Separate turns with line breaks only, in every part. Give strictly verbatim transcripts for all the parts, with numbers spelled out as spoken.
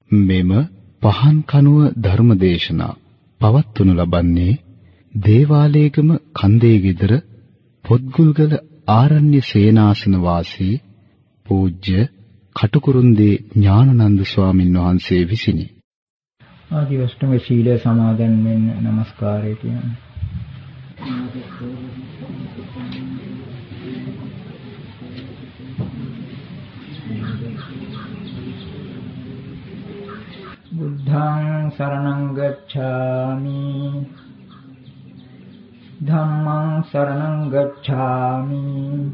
මෙම පහන් කනුව ධර්මදේශනා පවත්වනු ලබන්නේ දේවාලේගම කන්දේ ගෙදර පොත්ගුල්ගල ආරණ්‍ය සේනාසන වාසී පූජ්‍ය කටුකුරුන්දී ඥානানন্দ ස්වාමින් වහන්සේ විසිනි.
ආදිවස්තුම සීල සමාදන් වෙන්න নমස්කාරය කියන්නේ. බුද්ධං සරණං ගච්ඡාමි ධම්මං සරණං ගච්ඡාමි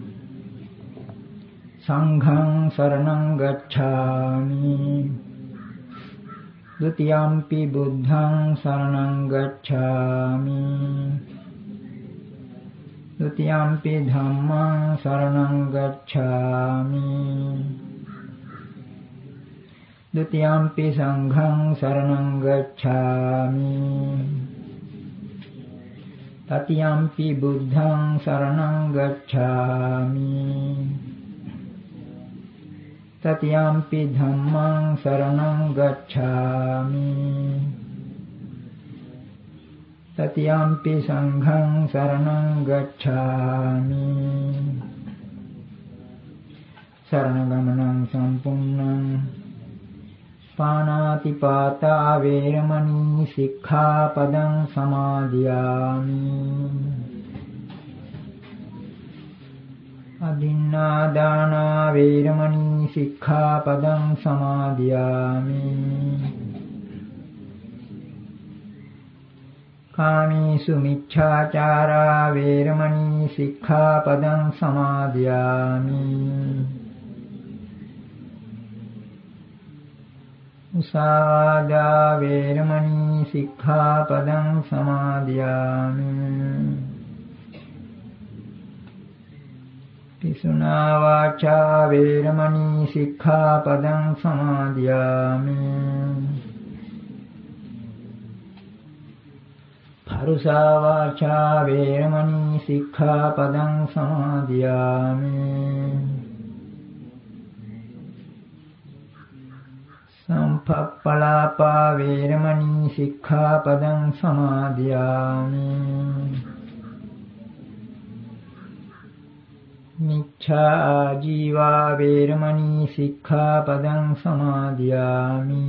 සංඝං සරණං ගච්ඡාමි ဒုတိယံ පි බුද්ධං සරණං ගච්ඡාමි ဒုတိယံ පි ධම්මං සරණං ගච්ඡාමි ဒုတိယံ පි සංඝං සරණං ගච්ඡාමි တတိယံ පි බුද්ධං සරණං ගච්ඡාමි တတိယံ පි ධම්මං සරණං ගච්ඡාමි တတိယံ පි සංඝං සරණං ගච්ඡාමි สรณගමනං සම්පූර්ණං පානාති පාතා වේරමණී සික්ඛාපදං සමාදියාමි අදින්නා දාන වේරමණී සික්ඛාපදං සමාදියාමි කාමීසු මිච්ඡාචාරා වේරමණී සික්ඛාපදං සමාදියාමි උසාවාදා වේරමණී සික්ඛාපදං සමාදියාමි පිසුනා වාචා වේරමණී සික්ඛාපදං සමාදියාමි පරුසා වාචා වේරමණී සික්ඛාපදං සමාදියාමි සම්පප්පලාපා වේරමණී සික්ඛාපදං සමාදියාමි මිච්ඡා ජීවා වේරමණී සික්ඛාපදං සමාදියාමි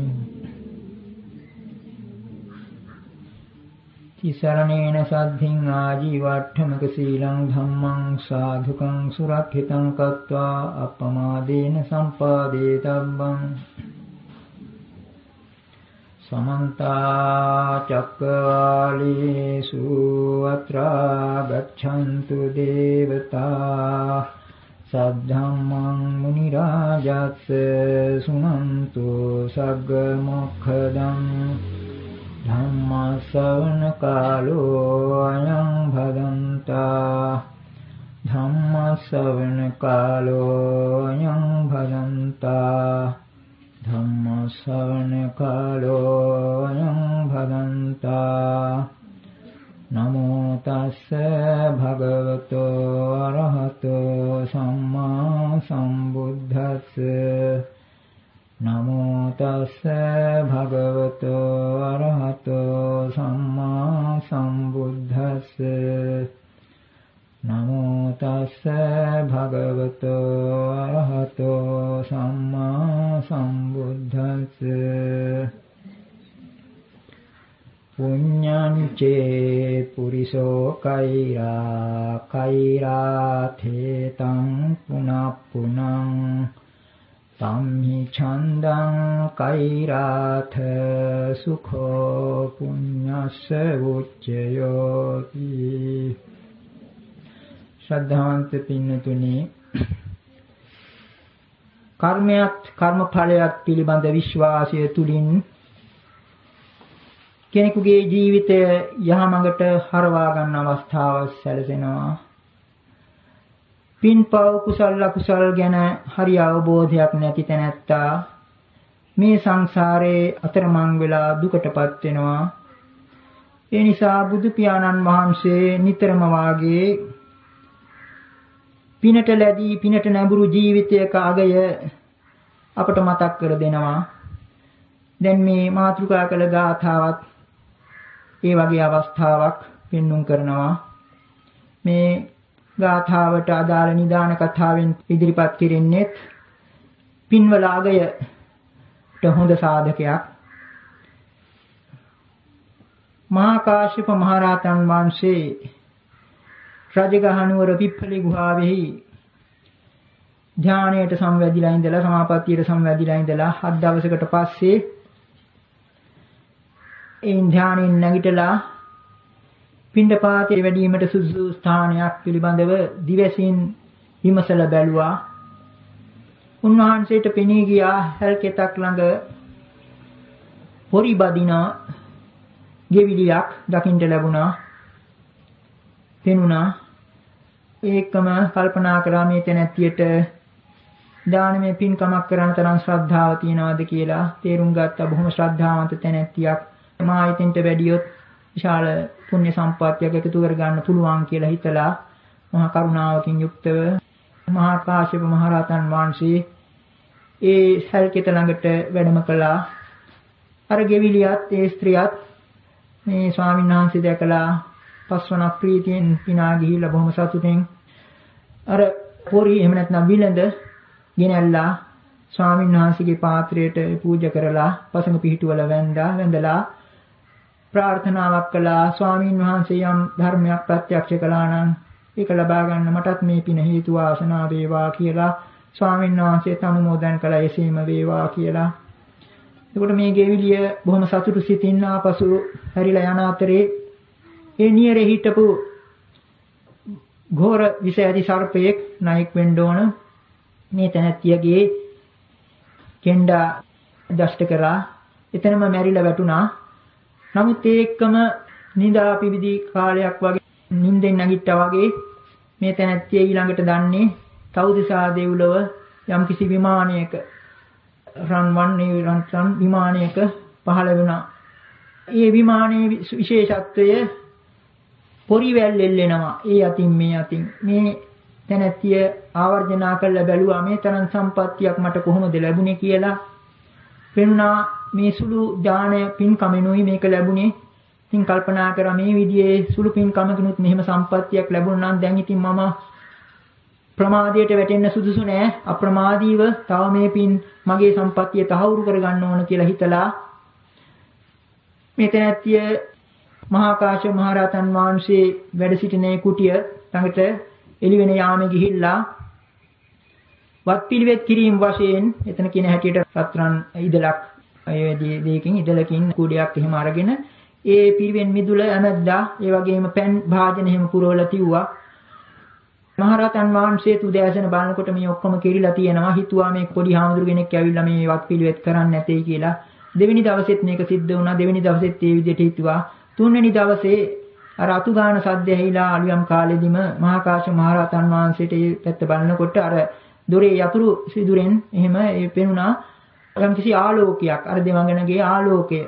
තිසරණේන සද්ධින් ආජීවට්ඨමක සීලං ධම්මං සාධුකං සුරක්ෂිතං කତ୍වා අප්පමාදේන සම්පාදේතබ්බං समन्ता चक्रवालेषु अत्रा गच्छन्तु देवता सद्धम्मं मुनिराजस्य सुनन्तु सग्गमोक्षदं धम्मश्रवण कालो अयं भदन्ता धम्मश्रवण कालो अयं भदन्ता ධම්ම ශ්‍රවණ කාලෝ අයං භදන්තා නමෝ තස්ස භගවතෝ අරහතෝ සම්මා සම්බුද්දස්ස නමෝ තස්ස භගවතෝ අරහතෝ සම්මා සම්බුද්දස්ස නමෝ තස්ස භගවතෝ අරහතෝ සම්මා සම්බුද්දස්ස පුඤ්ඤං චේ පුරිසෝ කෛරා කෛරාථේතං පුනප්පුනං සම්හි ඡන්දං කෛරාථ සුඛෝ පුඤ්ඤස්ස උච්චයෝති ශ්‍රද්ධාවන්ත පින්නතුනි කර්මයක් කර්මඵලයක් පිළිබඳ විශ්වාසය තුලින් කෙනෙකුගේ ජීවිතය යහමඟට හරවා ගන්න අවස්ථාව සැලසෙනවා. පින්පව් කුසල අකුසල ගැන හරි අවබෝධයක් නැති තැනැත්තා මේ සංසාරේ අතරමං වෙලා දුකටපත් වෙනවා. ඒ නිසා බුදු පියාණන් වහන්සේ නිතරම වාගේ පිනට ලැබී පිනට නැඹුරු ජීවිතයක අගය අපට මතක් කර දෙනවා. දැන් මේ මාතෘකා කළ ගාථාවත් ඒ වගේ අවස්ථාවක් පෙන්눔 කරනවා. මේ ගාථාවට අදාළ නිදාන කතාවෙන් ඉදිරිපත් කෙරෙන්නේ පින්වල අගයට හොඳ සාධකයක්. මහා කාශ්‍යප මහ රහතන් වහන්සේ රජගහනුවර පිප්පලි ගුහාවෙහි ධානයට සම්වැදිලා ඉඳලා සමාපත්තියට සම්වැදිලා ඉඳලා හත් දවසකට පස්සේ ඒ ධානයෙන් නැගිටලා පිණ්ඩපාතේ වැඩීමට සුදුසු ස්ථානයක් පිළිබඳව දිවසින් විමසලා බැලුවා. උන්වහන්සේට පෙනී ගියා හැල්කෙතක් ළඟ පොරි බදින ගෙවිලියක් දකින්න ලැබුණා. පෙනුණා. ඒකම කල්පනා කරා මේ තැනැත්තියට දානමය පින්කමක් කරන තරම් ශ්‍රද්ධාව තියනවාද කියලා තේරුම් ගත්තා. බොහොම ශ්‍රද්ධාවන්ත තැනැත්තියක්. මා ඊතෙන්ට වැඩියොත් විශාල පුණ්‍ය සම්පත්තියක් එකතු කර ගන්න පුළුවන් කියලා හිතලා මහා කරුණාවකින් යුක්තව මහා කාශ්‍යප මහ රහතන් වහන්සේ ඒ සල්කෙත ළඟට වැඩම කළා. අර ගෙවිලියත් ඒ ස්ත්‍රියත් මේ ස්වාමීන් වහන්සේ දැකලා පස්වන ප්‍රීතියෙන් පිනා ගිහිල්ලා බොහොම සතුටින් අර පොරි එහෙම නැත්නම් විලඳ ගෙනල්ලා ස්වාමීන් වහන්සේගේ පාත්‍රයට පූජා කරලා පසඟ පිහිටුවල වැඳා වැඳලා ප්‍රාර්ථනාවක් කළා. ස්වාමීන් වහන්සේ යම් ධර්මයක් ප්‍රත්‍යක්ෂ කළා නම් ඒක ලබා ගන්න මටත් මේ පින හේතු වාසනා වේවා කියලා ස්වාමීන් වහන්සේට අනුමෝදන් කළා. එසේම වේවා කියලා. එතකොට මේ ගෙවිලිය බොහොම සතුටු සිතින් ආපසු හැරිලා යන අතරේ ඒ නියරේ හිටපු ඝෝර විෂ ඇති සර්පයෙක් නායක වෙන්න ඕන මේ තැනැත්තියගේ කෙන්ඩා දෂ්ට කරා. එතනම මැරිලා වැටුණා. නමුත් ඒකම නිදා පිවිදි කාලයක් වගේ නිින්දෙන් නැගිට්ටා වගේ මේ තැනැත්තිය ඊළඟට දන්නේ තවුදිසා දෙව්ලොව යම්කිසි විමානයක රන්වන් නිරන්තර විමානයක පහළ වුණා. ඒ විමානයේ විශේෂත්වය පොරිවැල් එල්ලෙනවා. ඒ අතින් මේ අතින් මේ තැනැත්තිය ආවර්ජනා කළ බැලුවා මේ තරම් සම්පත්තියක් මට කොහොමද ලැබුණේ කියලා. පෙන්නා මේ සුළු ඥානය පින්කමෙනුයි මේක ලැබුණේ. ඉතින් කල්පනා කරා මේ විදිහේ සුළු පින්කමකිනුත් මෙහෙම සම්පත්තියක් ලැබුණා නම් දැන් ඉතින් මම ප්‍රමාදයට වැටෙන්න සුදුසු නෑ. අප්‍රමාදීව තව මේ පින් මගේ සම්පත්තිය තහවුරු කරගන්න ඕන කියලා හිතලා මේ තැනැත්තිය මහා කාශ්‍යප මහ රහතන් වහන්සේ වැඩ සිටිනේ කුටිය ළඟට එළිවෙන යාමේ ගිහිල්ලා වත් පිළිවෙත් කිරීම වශයෙන් එතන කියන හැටියට රත්රන් ඉදලක් ඒ දෙකකින් ඉදලකින් කුඩයක් එහෙම අරගෙන ඒ පිළිවෙන් මිදුල ඇමද්දා ඒ වගේම පෑන් භාජන එහෙම පුරවලා තිව්වා. මහරහතන් වහන්සේ උදෑසන බලනකොට මේ ඔක්කොම කෙරිලා තියෙනවා. හිතුවා මේ පොඩි හාමුදුරු කෙනෙක් ඇවිල්ලා මේ වත් පිළිවෙත් කරන්නේ නැtei කියලා. දෙවෙනි දවසෙත් මේක සිද්ධ වුණා. දෙවෙනි දවසෙත් ඒ විදිහට හිතුවා. තුන්වෙනි දවසේ අර අතුගාන සද්ද ඇහිලා අලියම් කාලෙදිම මහා කාශ්‍යප මහ රහතන් වහන්සේට ඒ පැත්ත බලනකොට අර දොරේ යතුරු සිදුරෙන් එහෙම ඒ පෙනුණා යම්කිසි ආලෝකයක්. අර දෙවඟනගේ ආලෝකය.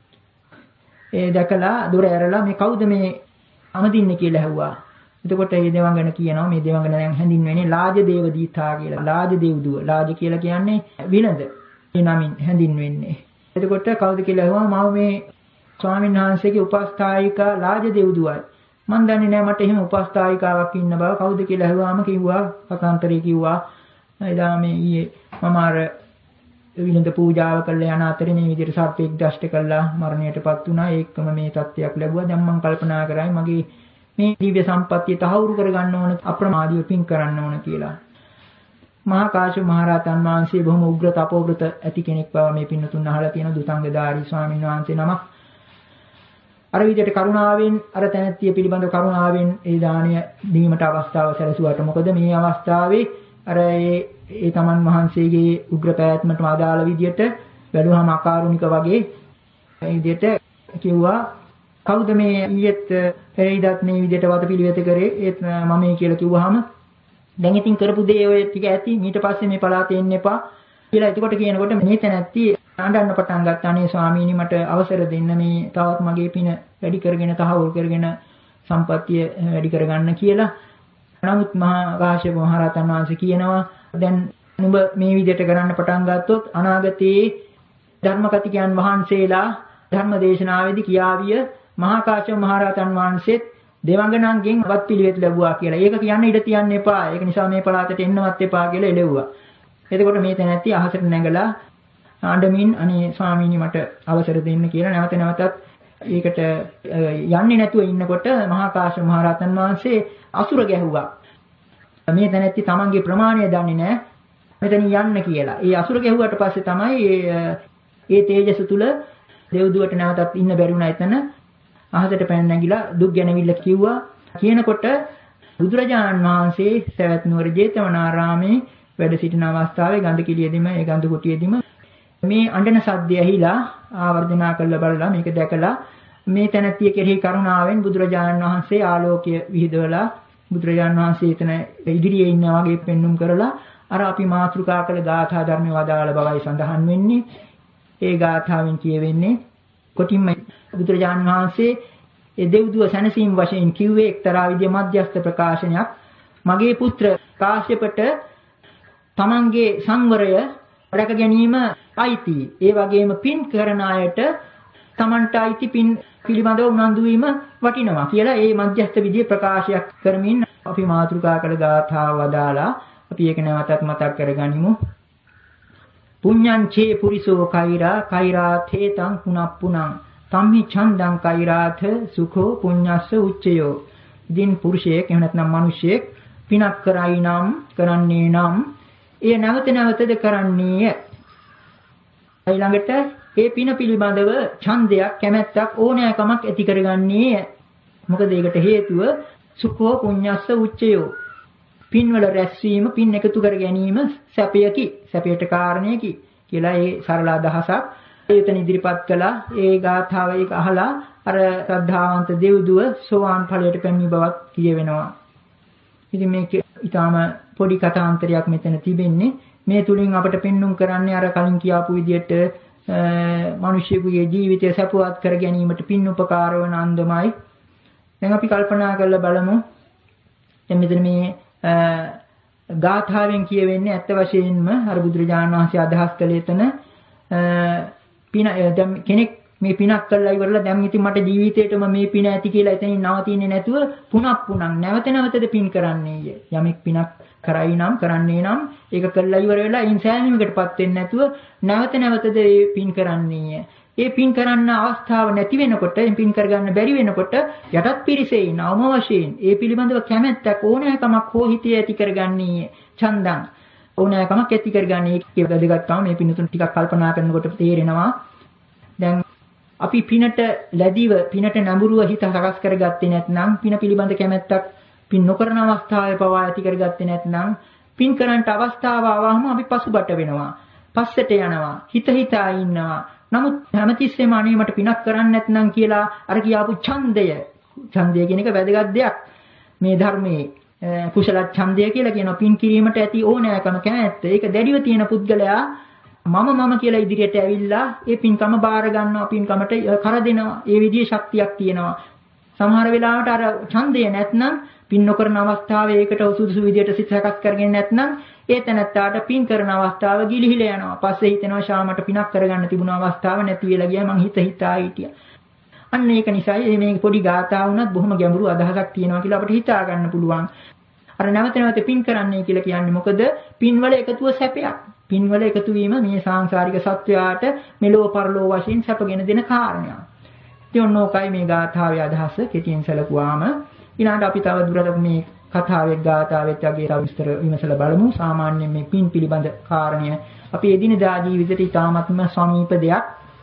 ඒ දැකලා දොර ඇරලා මේ කවුද මේ අමදින්නේ කියලා ඇහුවා. එතකොට මේ දෙවඟන කියනවා මේ දෙවඟන දැන් හැඳින්වෙන්නේ ලාජ දේව දීතා කියලා. ලාජ දේවදුව. ලාජ කියලා කියන්නේ විලඳ. ඒ නමින් හැඳින්වෙන්නේ. එතකොට කවුද කියලා ඇහුවා මම මේ ස්වාමීන් වහන්සේගේ උපස්ථායිකා ලාජ දේවදුවයි. මම දන්නේ නැහැ මට එහෙම උපස්ථායිකාවක් ඉන්න බව. කවුද කියලා ඇහුවාම කිව්වා කතාන්තරේ කිව්වා. එදා මේ ඊයේ මම අර විලඳ පූජාව කළා යන අතරේ මේ විදිහට සර්පෙක් දෂ්ට කළා මරණයටපත් වුණා. ඒකම මේ තත්ත්වයක් ලැබුවා. දැන් මම කල්පනා කරයි මගේ මේ දිව්‍ය සම්පත්තිය තහවුරු කරගන්න ඕන අප්‍රමාදීව පින් කරන්න ඕන කියලා. මහා කාශ්‍යප මහ රහතන් වහන්සේ බොහොම උග්‍ර තපෝවෘත ඇති කෙනෙක් බව මේ පින්නතුන් අහලා තියෙන දුතංගධාරී ස්වාමීන් වහන්සේ නමක්. අර විදිහට කරුණාවෙන් අර තැනැත්තිය පිළිබඳ කරුණාවෙන් ඒ දාණය දීමට අවස්ථාව සැලසුවාට මොකද මේ අවස්ථාවේ අර ඒ ඒ තමන් වහන්සේගේ උග්‍ර පැවැත්මට අදාළ විදිහට බැලුවම අකාරුණික වගේ ඒ විදිහට කිව්වා කවුද මේ ඊයේත් පෙරේදත් මේ විදිහට වතපිළිවෙත කරේ ඒත් මමයි කියලා කිව්වහම දැන් ඉතින් කරපු දේ ඔය ටික ඇති ඊට පස්සේ මේ පළාතේ එන්න එපා කියලා එතකොට කියනකොට මේ තැනැත්ති අඬන්න පටන් ගත්තා. අනේ ස්වාමීනි මට අවසර දෙන්න මේ තවත් මගේ පින වැඩි කරගෙන තහවුරු කරගෙන සම්පත්තිය වැඩි කරගන්න කියලා. නමුත් මහා කාශ්‍යප මහ රහතන් වහන්සේ කියනවා දැන් නුඹ මේ විදිහට කරන්න පටන් ගත්තොත් අනාගතයේ ධර්මකතිකයන් වහන්සේලා ධර්ම දේශනාවේදී කියාවිය මහා කාශ්‍යප මහ රහතන් වහන්සේත් දෙවඟනන්ගෙන් වත් පිළිවෙත් ලැබුවා කියලා. ඒක කියන්න ඉඩ තියන්න එපා. ඒක නිසා මේ පළාතට එන්නවත් එපා කියලා එළෙව්වා. එතකොට මේ තැනැත්තිය අහසට නැගලා ආඬමින් අනේ ස්වාමීනි මට අවසර දෙන්න කියලා නැවත නැවතත් ඒකට යන්නේ නැතුව ඉන්නකොට මහා කාශ්‍යප මහ රහතන් වහන්සේ අසුර ගැහුවා. මේ තැනැත්ති තමන්ගේ ප්‍රමාණය දන්නේ නැහැ. මෙතන යන්න කියලා. ඒ අසුර ගැහුවට පස්සේ තමයි ඒ තේජස තුල දෙව්දුවට නැවතත් ඉන්න බැරි වුණා එතන. අහසට පැන නැගිලා දුක් ගැනවිල්ල කිව්වා. කියනකොට බුදුරජාණන් වහන්සේ සවැත් නුවර ජේතවනාරාමේ වැඩ සිටින අවස්ථාවේ ගඳ කිලියෙදිම ඒ ගඳ කුටියෙදිම මේ අඬන සද්දය ඇහිලා ආවර්ජනා කරලා බලලා මේක දැකලා මේ තැනැත්තිය කෙරෙහි කරුණාවෙන් බුදුරජාණන් වහන්සේ ආලෝකය විහිදවලා බුදුරජාණන් වහන්සේ එතන ඉදිරියේ ඉන්නා වගේ පෙන්눔 කරලා අර අපි මාතෘකා කළ ගාථා ධර්ම වදාළ බවයි සඳහන් වෙන්නේ. ඒ ගාථාවෙන් කියවෙන්නේ කොටින්ම බුදුරජාණන් වහන්සේ ඒ දෙව්දුව සැනසීම වශයෙන් කිව්වේ එක්තරා විදිය මධ්‍යස්ථ ප්‍රකාශනයක්. මගේ පුත්‍ර කාශ්‍යපට තමන්ගේ සංවරය රැක ගැනීම අයිති. ඒ වගේම පින් කරන අයට තමන්ට අයිති පින් පිළිබඳව උනන්දු වීම වටිනවා කියලා ඒ මධ්‍යස්ථ විදිය ප්‍රකාශයක් කරමින් අපි මාතෘකා කළ ගාථාව වදාලා අපි ඒක නැවතත් මතක් කරගනිමු. පුඤ්ඤං චේ පුරිසෝ කෛරා කෛරාථේ තං පුනප්පුනං තම්හි ඡන්දං කෛරාථ සුඛෝ පුඤ්ඤස්ස උච්චයෝ. ඉදින් පුරුෂයෙක් එහෙම නැත්නම් මිනිසෙක් පිනක් කරයි නම් කරන්නේ නම් ඒ නැවත නැවතද කරන්නේය. ඊළඟට ඒ පින පිළිබඳව ඡන්දයක් කැමැත්තක් ඕනෑකමක් ඇති කරගන්නේය. මොකද ඒකට හේතුව සුඛෝ පුඤ්ඤස්ස උච්චයෝ. පින්වල රැස්වීම පින් එකතු කර ගැනීම සැපයකි සැපයට කාරණයකි කියලා ඒ සරල අදහසක් එතන ඉදිරිපත් කළා. ඒ ගාථාව ඒක අහලා අර ශ්‍රද්ධාවන්ත දෙව්දුව සෝවාන් ඵලයට පැමිණි බවක් කියවෙනවා. ඉතින් මේක ඊටාම පොඩි කතාන්තරයක් මෙතන තිබෙන්නේ. මේ තුලින් අපට පෙන්눔 කරන්නේ අර කලින් කියාපු විදිහට මිනිසියෙකුගේ ජීවිතය සැපවත් කර ගැනීමට පින් උපකාර වන අන්දමයි. දැන් අපි කල්පනා කරලා බලමු. දැන් මෙතන මේ ගාථාවෙන් කියවෙන්නේ ඇත්ත වශයෙන්ම අර බුදුරජාණන් වහන්සේ අදහස් කළේ එතන පින දැන් කෙනෙක් මේ පිනක් කළා ඉවරලා දැන් ඉතින් මට ජීවිතේටම මේ පින ඇති කියලා එතනින් නවතින්නේ නැතුව පුනක් පුනක් නැවත නැවතද පින් කරන්නේය. යමෙක් පිනක් කරයි නම් කරන්නේ නම් ඒක කළා ඉවර වෙලා ඉන් සෑහීමකටපත් වෙන්නේ නැතුව නැවත නැවතද ඒ පින් කරන්නේය. ඒ පින් කරන්න අවස්ථාව නැති වෙනකොට ඒ පින් කරගන්න බැරි වෙනකොට යටත් පිරිසේ නවම වශයෙන් ඒ පිළිබඳව කැමැත්තක් ඕනෑකමක් හෝ හිතේ ඇති කරගන්නේ ඡන්දං ඕනෑකමක් ඇති කරගන්නේ කියලා වැදගත්කම මේ පින්තුන් ටිකක් කල්පනා කරනකොට තේරෙනවා. දැන් අපි පිනට ලැබිව පිනට නැඹුරුව හිත සකස් කරගත්තේ නැත්නම් පින පිළිබඳ කැමැත්තක් පින් නොකරන අවස්ථාවේ පවා ඇති කරගත්තේ නැත්නම් පින් කරන්නට අවස්ථාව ආවම අපි පසුබට වෙනවා. පස්සට යනවා. හිත හිතා ඉන්නවා. නමුත් හැමතිස්සෙම අනේ මට පිනක් කරන්න නැත්නම් කියලා අර කියාපු ඡන්දය ඡන්දය කියන එක වැදගත් දෙයක් මේ ධර්මයේ කුසල ඡන්දය කියලා කියන පින් කිරීමට ඇති ඕනෑකම කැමැත්ත. ඒක දැඩිව තියෙන පුද්ගලයා මම මම කියලා ඉදිරියට ඇවිල්ලා ඒ පින්කම බාර ගන්නවා පින්කමට කර දෙනවා. ඒ විදිහේ ශක්තියක් තියෙනවා. සමහර වෙලාවට අර ඡන්දය නැත්නම් පින් නොකරන අවස්ථාවේ ඒකට සුදුසු විදිහට සිත සකස් කරගෙන නැත්නම් ඒ තැනත්තාට පින් කරන අවස්ථාව ගිලිහිලා යනවා. පස්සේ හිතෙනවා ශාමට පිනක් කරගන්න තිබුණ අවස්ථාව නැති වෙලා ගියා මං හිත හිතා හිටියා. අන්න ඒක නිසායි මේ පොඩි ගාථා වුණත් බොහොම ගැඹුරු අදහසක් තියෙනවා කියලා අපිට හිතා ගන්න පුළුවන්. අර නැවත නැවත පින් කරන්නේ කියලා කියන්නේ මොකද? පින්වල එකතුව සැපයක්. පින්වල එකතු වීම මේ සාංශාරික සත්වයාට මෙලෝ පරලෝ වශයෙන් සැපගෙන දෙන කාරණයක්. ඉතින් ඔන්නෝකයි මේ ගාථාවේ අදහස කෙටියෙන් සැලකුවාම ඊළඟට අපි තව දුරටත් මේ කතාවේ ගාථාවෙත් වගේ තව විස්තර විමසලා බලමු. සාමාන්‍යයෙන් මේ පින් පිළිබඳ කාරණය අපි එදිනදා ජීවිතේට ඉතාමත්ම සමීප දෙයක්.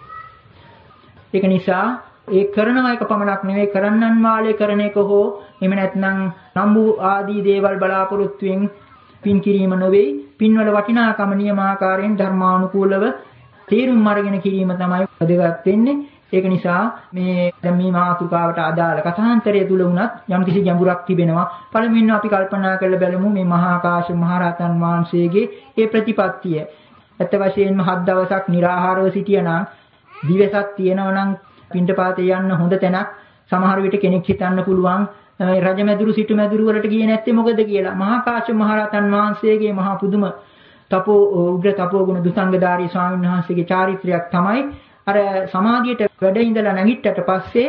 ඒක නිසා ඒ කරන එක පමණක් නෙවෙයි කරන්නන් වාලේ කරන එක හෝ එහෙම නැත්නම් නම්බු ආදී දේවල් බලාපොරොත්තුෙන් පින් කිරීම නොවේ. පින්වල වටිනාකම නියමාකාරයෙන් ධර්මානුකූලව තේරුම් අරගෙන කිරීම තමයි වැදගත් වෙන්නේ. ඒක නිසා මේ දැන් මේ මාතෘකාවට අදාළ කථාන්තරය තුල වුණත් යම්කිසි ගැඹුරක් තිබෙනවා. පළමුවෙන්ම අපි කල්පනා කරලා බලමු මේ මහා කාශ්‍යප මහ රහතන් වහන්සේගේ ඒ ප්‍රතිපත්තිය. ඇත්ත වශයෙන්ම හත් දවසක් निराහාරව සිටියනම් දිවසක් තියෙනවා නම් පින්ඩපාතේ යන්න හොඳ තැනක්. සමහර විට කෙනෙක් හිතන්න පුළුවන් රජමැදුරු සිටුමැදුරු වලට ගියේ නැත්තේ මොකද කියලා. මහා කාශ්‍යප මහ රහතන් වහන්සේගේ මහා පුදුම තපෝ උග්‍ර තපෝ ගුණ දුසංගධාරී ස්වාමීන් වහන්සේගේ චාරිත්‍රයක් තමයි අර සමාධියට වැඩ ඉඳලා නැගිට්ටට පස්සේ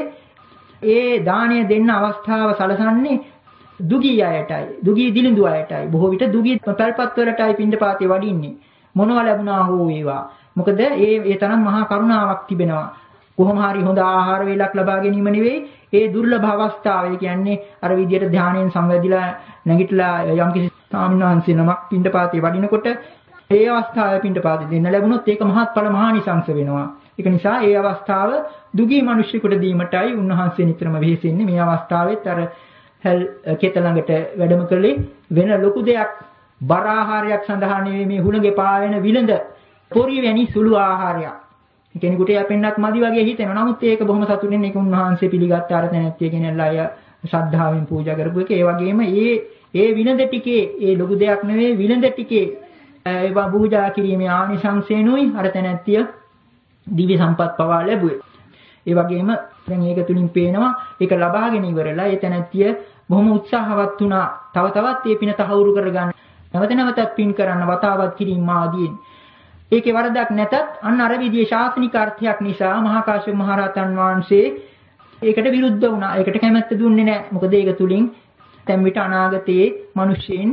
ඒ දාණය දෙන්න අවස්ථාව සලසන්නේ දුගී අයටයි. දුගී දිලිඳු අයටයි. බොහෝ විට දුගී පැල්පත් වලටයි පින්ඩපාතේ වඩින්නේ. මොනවා ලැබුණා හෝ වේවා. මොකද ඒ ඒ තරම් මහා කරුණාවක් තිබෙනවා. කොහොම හරි හොඳ ආහාර වේලක් ලබා ගැනීම නෙවෙයි ඒ දුර්ලභ අවස්ථාව. ඒ කියන්නේ අර විදියට ධානයෙන් සංවැදිලා නැගිටලා යම්කිසි ස්වාමීන් වහන්සේ නමක් පින්ඩපාතේ වඩිනකොට ඒ අවස්ථාවේ පින්ඩපාතේ දෙන්න ලැබුණොත් ඒක මහත්ඵල මහානිසංස වෙනවා. ඒක නිසා ඒ අවස්ථාව දුගී මිනිස්සුන්ට දීමටයි උන්වහන්සේ නිතරම වෙහෙසෙන්නේ. මේ අවස්ථාවෙත් අර හැල් කෙත ළඟට වැඩම කළේ වෙන ලොකු දෙයක් බර ආහාරයක් සඳහා නෙවෙයි මේ හුළඟේ පාවෙන විලඳ පොරි වැනි සුළු ආහාරයක්. කෙනෙකුට යපෙන්නත් මදි වගේ හිතෙනවා. නමුත් ඒක බොහොම සතුටින් ඒක උන්වහන්සේ පිළිගත්ත අර තැනැත්තිය කෙනෙක්ලා අය ශ්‍රද්ධාවෙන් පූජා කරපු එක. ඒ වගේම ඒ ඒ විලඳ ටිකේ ඒ ලොකු දෙයක් නෙවෙයි විලඳ ටිකේ ඒවා පූජා කිරීමේ ආනිසංසෙනුයි අර තැනැත්තිය දිව්‍ය සම්පත් පවා ලැබුවේ. ඒ වගේම දැන් ඒක තුලින් පේනවා ඒක ලබාගෙන ඉවරලා ඒ තැනැත්තිය බොහොම උත්සාහවත් වුණා. තව තවත් මේ පින තහවුරු කරගන්න. නැවත නැවතත් පින් කරන්න වතාවත් කිරීම ආදීන්. ඒකේ වරදක් නැතත් අන්න අර විදිහේ ශාසනික අර්ථයක් නිසා මහා කාශ්‍යප මහ රහතන් වහන්සේ ඒකට විරුද්ධ වුණා. ඒකට කැමැත්ත දුන්නේ නැහැ. මොකද ඒක තුලින් දැන් විට අනාගතයේ මිනිස්සුන්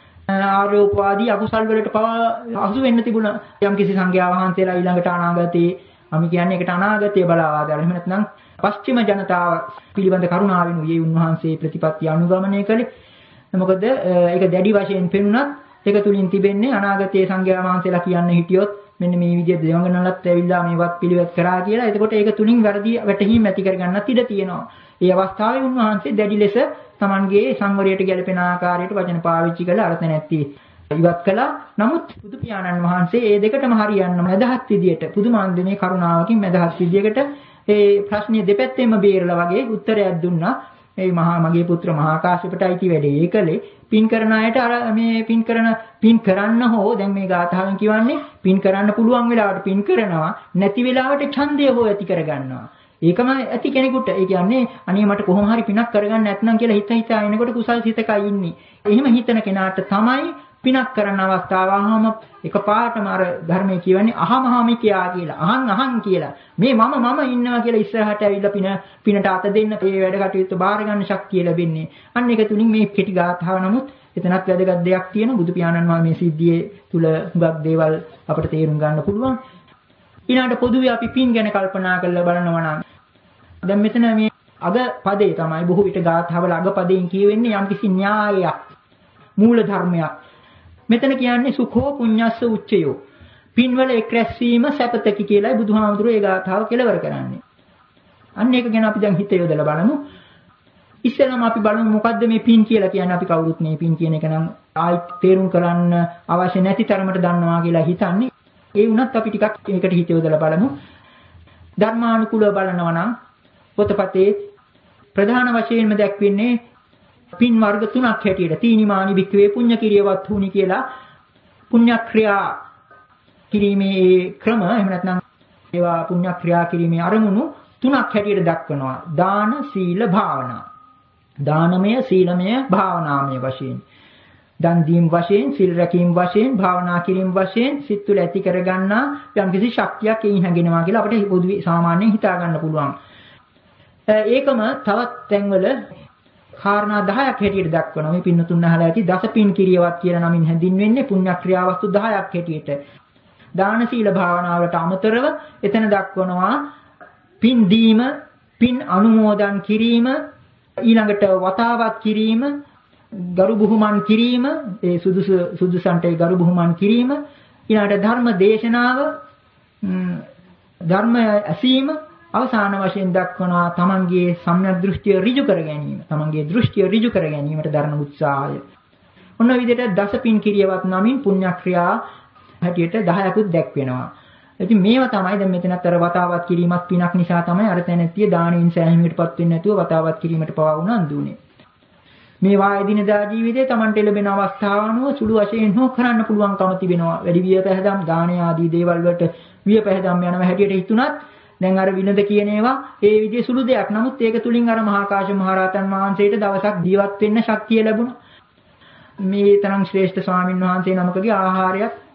ආරෝපවාදී අකුසල් වලට පවා අසු වෙන්න තිබුණා. යම්කිසි සංඝයා වහන්සේලා ඊළඟට අනාගතයේ අපි කියන්නේ ඒකට අනාගතය බලාවා දාලා. එහෙම නැත්නම් පශ්චිම ජනතාව පිළිබඳ කරුණාවෙන් උයේ උන්වහන්සේ ප්‍රතිපත්ති අනුගමනය කළේ. මොකද ඒක දැඩි වශයෙන් පෙනුනත් ඒක තුලින් තිබෙන්නේ අනාගතයේ සංඝයා වහන්සේලා කියන්න හිටියොත් මෙන්න මේ විදිහට දෙවඟනලත් ඇවිල්ලා මේවත් පිළිවෙත් කරා කියලා. එතකොට ඒක තුලින් වැරදි වැටහීම් ඇති කරගන්නත් ඉඩ තියෙනවා. ඒ අවස්ථාවේ උන්වහන්සේ දැඩි ලෙස Tamanගේ සංවරයට ගැලපෙන ආකාරයට වචන පාවිච්චි කළ අර්ථ නැති ඉවත් කළා. නමුත් බුදු පියාණන් වහන්සේ මේ දෙකටම හරියන්න මැදහත් විදියට පුදුමාන්දමේ කරුණාවකින් මැදහත් විදියකට ඒ ප්‍රශ්නේ දෙපැත්තෙම බේරලා වගේ උත්තරයක් දුන්නා. ඒ මහා මගේ පුත්‍ර මහා කාශ්‍යපට අයිති වැඩේ ඒකලේ පින් කරන අයට අර මේ පින් කරන පින් කරන්න හෝ දැන් මේ ගාථාවෙන් කියවන්නේ පින් කරන්න පුළුවන් වෙලාවට පින් කරනවා නැති වෙලාවට ඡන්දය හෝ ඇති කරගන්නවා. ඒකම ඇති කෙනෙකුට ඒ කියන්නේ අනේ මට කොහොම හරි පිනක් කරගන්න නැත්නම් කියලා හිත හිතා එනකොට කුසල් සිතකයි ඉන්නේ. එහෙම හිතන කෙනාට තමයි පිනක් කරන්න අවස්ථාව ආවම එකපාරටම අර ධර්මයේ කියවන්නේ අහමහමි කියා කියලා. අහන් අහන් කියලා. මේ මම මම ඉන්නවා කියලා ඉස්සරහට ඇවිල්ලා පින පිනට අත දෙන්න මේ වැඩ කටයුතු බාර ගන්න ශක්තිය ලැබෙන්නේ. අන්න ඒක තුලින් මේ කෙටි ගාථාව නමුත් එතනත් වැදගත් දෙයක් තියෙන බුදු පියාණන් වහන්සේ මේ සිද්ධියේ තුල හුඟක් දේවල් අපිට තේරුම් ගන්න පුළුවන්. ඊළඟට පොදුවේ අපි පින් ගැන කල්පනා කරලා බලනවා නම් දැන් මෙතන මේ අග පදේ තමයි බොහෝ විට ගාථාවල අග පදයෙන් කියවෙන්නේ යම්කිසි න්‍යායයක් මූල ධර්මයක්. මෙතන කියන්නේ සුඛෝ පුඤ්ඤස්ස උච්චයෝ. පින්වල එක් රැස්වීම සැපතකි කියලායි බුදුහාමුදුරුවෝ ඒ ගාථාව කෙලවර කරන්නේ. අන්න ඒක ගැන අපි දැන් හිත යොදලා බලමු. ඉස්සෙල්ලාම අපි බලමු මොකද්ද මේ පින් කියලා කියන්නේ. අපි කවුරුත් මේ පින් කියන එක නම් ආයි තේරුම් කරන්න අවශ්‍ය නැති තරමට දන්නවා කියලා හිතන්නේ. ඒ වුණත් අපි ටිකක් ඒකට හිත යොදලා බලමු. ධර්මානුකූලව බලනවා නම් පොතපතේ ප්‍රධාන වශයෙන්ම දැක්වෙන්නේ පින් වර්ග තුනක් හැටියට තීනිමානි වික්‍රේ පුඤ්ඤ කිරියවත් වුනි කියලා පුණ්‍ය ක්‍රියා කිරීමේ ක්‍රම එහෙම නැත්නම් ඒවා පුණ්‍ය ක්‍රියා කිරීමේ අරමුණු තුනක් හැටියට දක්වනවා. දාන, සීල, භාවනා. දානමය, සීලමය, භාවනාමය වශයෙන්. දන් දීම් වශයෙන්, සීල් රැකීම් වශයෙන්, භාවනා කිරීම වශයෙන් සිත් තුළ ඇති කරගන්නා යම්කිසි ශක්තියක් එයින් හැගෙනවා කියලා අපිට පොදුවේ සාමාන්‍යයෙන් හිතා ගන්න පුළුවන්. ඒකම තවත් තැන්වල කාරණා දහයක් හැටියට දක්වනවා. මේ පින්නතුන් අහලා ඇති දස පින් කිරියවත් කියන නමින් හැඳින්වෙන්නේ පුණ්‍ය ක්‍රියාවස්තු දහයක් හැටියට. දාන සීල භාවනාවට අමතරව එතන දක්වනවා පින් දීම, පින් අනුමෝදන් කිරීම, ඊළඟට වතාවත් කිරීම, ගරු බුහුමන් කිරීම, ඒ සුදුසු සුදුසන්ට ගරු බුහුමන් කිරීම, ඊළඟට ධර්ම දේශනාව, ධර්ම ඇසීම අවසාන වශයෙන් දක්වනවා තමන්ගේ සම්‍යක් දෘෂ්ටිය ඍජු කර ගැනීම. තමන්ගේ දෘෂ්ටිය ඍජු කර ගැනීමට දරන උත්සාහය. ඔන්න විදිහට දස පින් කිරියවත් නමින් පුණ්‍ය ක්‍රියා හැටියට දහයකුත් දැක්වෙනවා. ඉතින් මේවා තමයි දැන් මෙතනත් අර වතාවත් කිරීමත් පිනක් නිසා තමයි අර තැනැත්තිය දානෙන් සෑහීමකටපත් වෙන්නේ නැතුව වතාවත් කිරීමට පවා උනන්දු වෙන්නේ. මේවා එදිනදා ජීවිතේ තමන්ට ලැබෙන අවස්ථාව අනුව සුළු වශයෙන් හෝ කරන්න පුළුවන්කම තිබෙනවා. වැඩි විය පැහැදම් දාන ආදී දේවල් වලට විය පැහැදම් යනවා හැටියට හිතුණත් දැන් අර විනද කියන ඒවා ඒ විදිහේ සුළු දෙයක්. නමුත් ඒක තුලින් අර මහා කාශ්‍යප මහ රහතන් වහන්සේට දවසක් ජීවත් වෙන්න ශක්තිය ලැබුණා. මේ තරම් ශ්‍රේෂ්ඨ ස්වාමින් වහන්සේ නමකගේ ආහාරයක්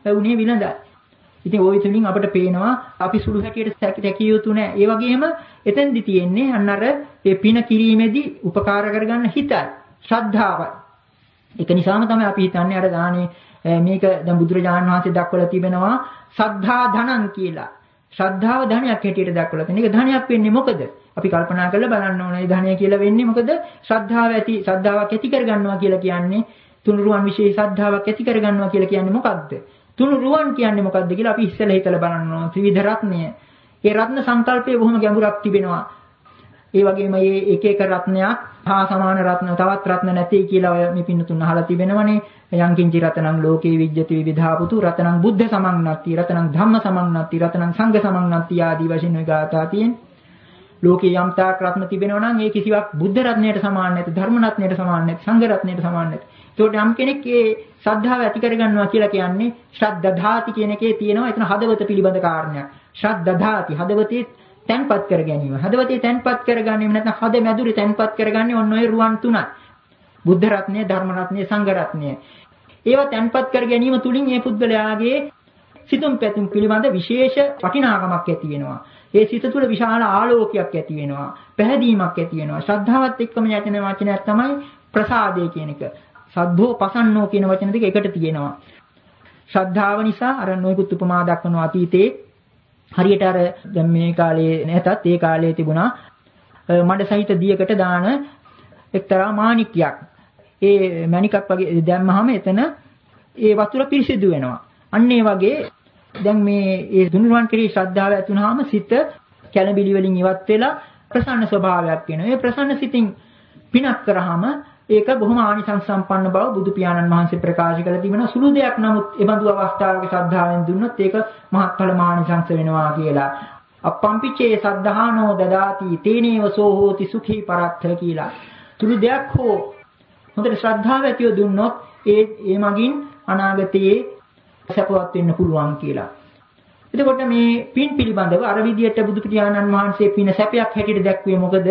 උනේ විලඳයි. ඉතින් ওই තුලින් අපිට පේනවා අපි සුළු හැටියට තැකිය යුතු නෑ. ඒ වගේම එතෙන්දි තියෙන්නේ අන්න අර මේ පින කිරීමේදී උපකාර කරගන්න හිතයි, ශ්‍රද්ධාවයි. ඒක නිසාම තමයි අපි හිතන්නේ අර දානේ මේක දැන් බුදුරජාණන් වහන්සේ දක්වලා තිබෙනවා සද්ධා ධනං කියලා. ශ්‍රද්ධාව ධනයක් හැටියට දක්වලා තියෙන. ඒක ධනයක් වෙන්නේ මොකද? අපි කල්පනා කරලා බලන්න ඕනේ. මේ ධනය කියලා වෙන්නේ මොකද? ශ්‍රද්ධාව ඇති ශ්‍රද්ධාවක් ඇති කරගන්නවා කියලා කියන්නේ තුනුරුවන් විශේෂ ශ්‍රද්ධාවක් ඇති කරගන්නවා කියලා කියන්නේ මොකද්ද? තුනුරුවන් කියන්නේ මොකද්ද කියලා අපි ඉස්සෙල්ලා හිතලා බලන්න ඕනේ. ත්‍රිවිධ රත්නය. ඒ රත්න සංකල්පයේ බොහොම ගැඹුරක් තිබෙනවා. ඒ වගේම මේ එක එක රත්නයක් හා සමාන රත්න තවත් රත්න නැtei කියලා ඔය මේ පින්නතුන් අහලා තිබෙනවනේ. යංකින්චි රතනං ලෝකේ විජ්ජති විවිධාපුතු රතනං බුද්ධ සමන්නත්ති රතනං ධම්ම සමන්නත්ති රතනං සංඝ සමන්නත්ති ආදී වශයෙන් ඔය ගාථා තියෙන්නේ. ලෝකේ යම් තාක් රත්න තිබෙනවා නම් ඒ කිසිවක් බුද්ධ රත්නයට සමාන නැති, ධර්ම රත්නයට සමාන නැති, සංඝ රත්නයට සමාන නැති. ඒකට යම් කෙනෙක් මේ ශ්‍රද්ධාව ඇති කරගන්නවා කියලා කියන්නේ ශ්‍රද්ධාධාති කියන එකේ තියෙනවා එතන හදවත පිළිබඳ කාරණයක්. ශ්‍රද්ධාධාති හදවතේ තැන්පත් කර ගැනීම. හදවතේ තැන්පත් කරගන්නේ නැත්නම් හද මැදුරේ තැන්පත් කරගන්නේ ඔන්න ඔය රුවන් තුනයි. බුද්ධ රත්නය, ධර්ම රත්නය, සංඝ රත්නය. ඒවා තැන්පත් කර ගැනීම තුලින් මේ පුද්ගලයාගේ සිතුම් පැතුම් පිළිබඳ විශේෂ වටිනාකමක් ඇති වෙනවා. ඒ සිත තුළ විශාල ආලෝකයක් ඇති වෙනවා. පැහැදීමක් ඇති වෙනවා. ශ්‍රද්ධාවත් එක්කම යටින වචනයක් තමයි ප්‍රසාදය කියන එක. සද්ධෝ පසන්නෝ කියන වචන දෙක එකට තියෙනවා. ශ්‍රද්ධාව නිසා අර නොයෙකුත් උපමා දක්වන අතීතේ හරියට අර දැන් මේ කාලේ නැතත් ඒ කාලේ තිබුණා මඩ සහිත දියකට දාන එක්තරා මාණික්යක්. ඒ මණිකක් වගේ දැම්මහම එතන ඒ වතුර පිරිසිදු වෙනවා. අන්න ඒ වගේ දැන් මේ ඒ දුනුරුවන් කෙරෙහි ශ්‍රද්ධාව ඇති වුනහම සිත කැළඹිලි වලින් ඉවත් වෙලා ප්‍රසන්න ස්වභාවයක් වෙනවා. ඒ ප්‍රසන්න සිතින් පිනක් කරාම ඒක බොහොම ආනිසංස සම්පන්න බව බුදු පියාණන් වහන්සේ ප්‍රකාශ කළ තිබෙනවා. සුළු දෙයක් නමුත් ඒ බඳු අවස්ථාවක ශ්‍රද්ධාවෙන් දුන්නොත් ඒක මහත්ඵල මානිසංස වෙනවා කියලා. අප්පම්පිචේ සද්ධානෝ දදාති තේනේව සෝ හෝති සුඛී පරත්ථ කියලා. සුළු දෙයක් හෝ හොඳට ශ්‍රද්ධාව ඇතිව දුන්නොත් ඒ ඒ මගින් අනාගතයේ සපවත් වෙන්න පුළුවන් කියලා. එතකොට මේ පින් පිළිබඳව අර විදියට බුදු පියාණන් වහන්සේ පින සැපයක් හැටියට දැක්ුවේ මොකද?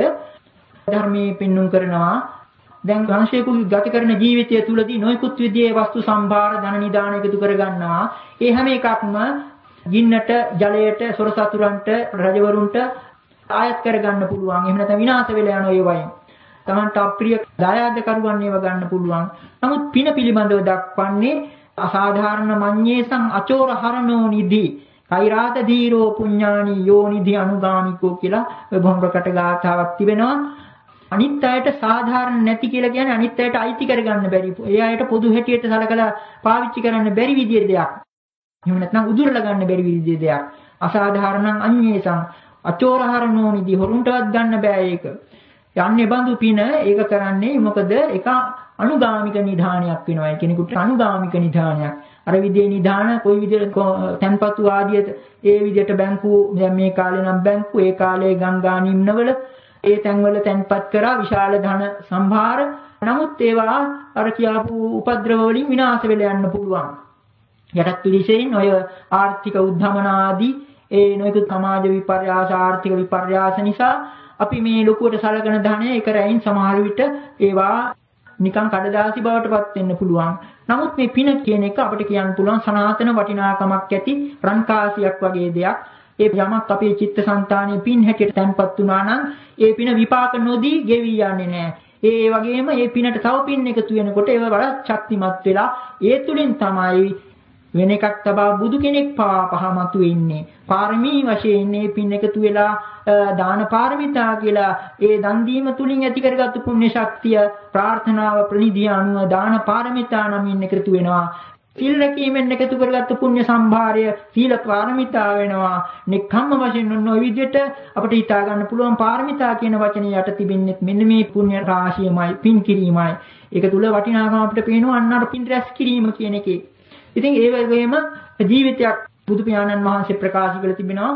ධර්මයේ පින්නුම් කරනවා. දැන් වංශයකුගේ ගත කරන ජීවිතය තුළදී නොයෙකුත් විදිහේ වස්තු සම්භාර ධන නිදාන එකතු කරගන්නවා. ඒ හැම එකක්ම ගින්නට, ජලයට, සොර සතුරන්ට, රජවරුන්ට ආයත් කරගන්න පුළුවන්. එහෙම නැත්නම් විනාශ වෙලා යන ඒවායින්. තමන්ට අප්‍රිය දායාද කරුවන් ඒවා ගන්න පුළුවන්. නමුත් පින පිළිබඳව දක්වන්නේ අසාධාරණ මඤ්ඤේසං අචෝර හරණෝ නිදි කෛරාත ධීරෝ පුඤ්ඤානි යෝනිධි අනුගාමිකෝ කියලා බොහොම ප්‍රකට ගාථාවක් තිබෙනවා. අනිත් අයට සාධාරණ නැති කියලා කියන්නේ අනිත් අයට අයිති කරගන්න බැරි. ඒ අයට පොදු හැටියට සලකලා පාවිච්චි කරන්න බැරි විදිහේ දෙයක්. එහෙම නැත්නම් උදුරලා ගන්න බැරි විදිහේ දෙයක්. අසාධාරණං අඤ්ඤේසං අචෝරහරණෝ නිදි හොරුන්ටවත් ගන්න බෑ ඒක. යන්නේ බඳු පින ඒක කරන්නේ මොකද? ඒක අනුගාමික නිධානයක් වෙනවා. ඒ කෙනෙකුට අනුගාමික නිධානයක්. අර විදිහේ නිධාන කොයි විදිහට තන්පතු ආදිය ඒ විදිහට බැංකු දැන් මේ කාලේ නම් බැංකු ඒ කාලේ ගංගා නිම්නවල ඒ තැන්වල තැන්පත් කරා විශාල ධන සම්භාර. නමුත් ඒවා අර කියාපු උපද්‍රව වලින් විනාශ වෙලා යන්න පුළුවන්. යටත් පිළිසෙයින් ඔය ආර්ථික උද්ධමන ආදී ඒ නොයෙකුත් සමාජ විපර්යාස ආර්ථික විපර්යාස නිසා අපි මේ ලොකුවට සලකන ධනය එක රැයින් සමහර විට ඒවා නිකන් කඩදාසි බවට පත් වෙන්න පුළුවන්. නමුත් මේ පින කියන එක අපිට කියන්න පුළුවන් සනාතන වටිනාකමක් ඇති රන්කාසියක් වගේ දෙයක්. ඒ යමක් අපේ චිත්තසංතානයේ පින් හැටියට තැන්පත් වුණා නම් ඒ පින විපාක නොදී ගෙවි යන්නේ නැහැ. ඒ වගේම ඒ පිනට තව පින් එකතු වෙනකොට ඒව වඩා ශක්තිමත් වෙලා ඒ තුලින් තමයි වෙන එකක් තබා බුදු කෙනෙක් පවා පහමතු වෙන්නේ. පාරමී වශයෙන් මේ පින් එකතු වෙලා දාන පාරමිතා කියලා ඒ දන් දීම තුලින් ඇති කරගත්තු පුණ්‍ය ශක්තිය ප්‍රාර්ථනාව ප්‍රනිධිය අනුව දාන පාරමිතා නමින් එකතු වෙනවා. සීල රැකීමෙන් එකතු කරගත්තු පුණ්‍ය සම්භාරය සීල පාරමිතා වෙනවා. නික්කම්ම වශයෙන් ඔන්න ඔය විදිහට අපිට හිතා ගන්න පුළුවන් පාරමිතා කියන වචනේ යට තිබෙන්නේ මෙන්න මේ පුණ්‍ය රාශියමයි පින් කිරීමයි. ඒක තුල වටිනාකම අපිට පේනවා අන්න අර පින් රැස් කිරීම කියන එකේ. ඉතින් ඒ වගේම ජීවිතයක් බුදු පියාණන් වහන්සේ ප්‍රකාශ කළ තිබෙනවා.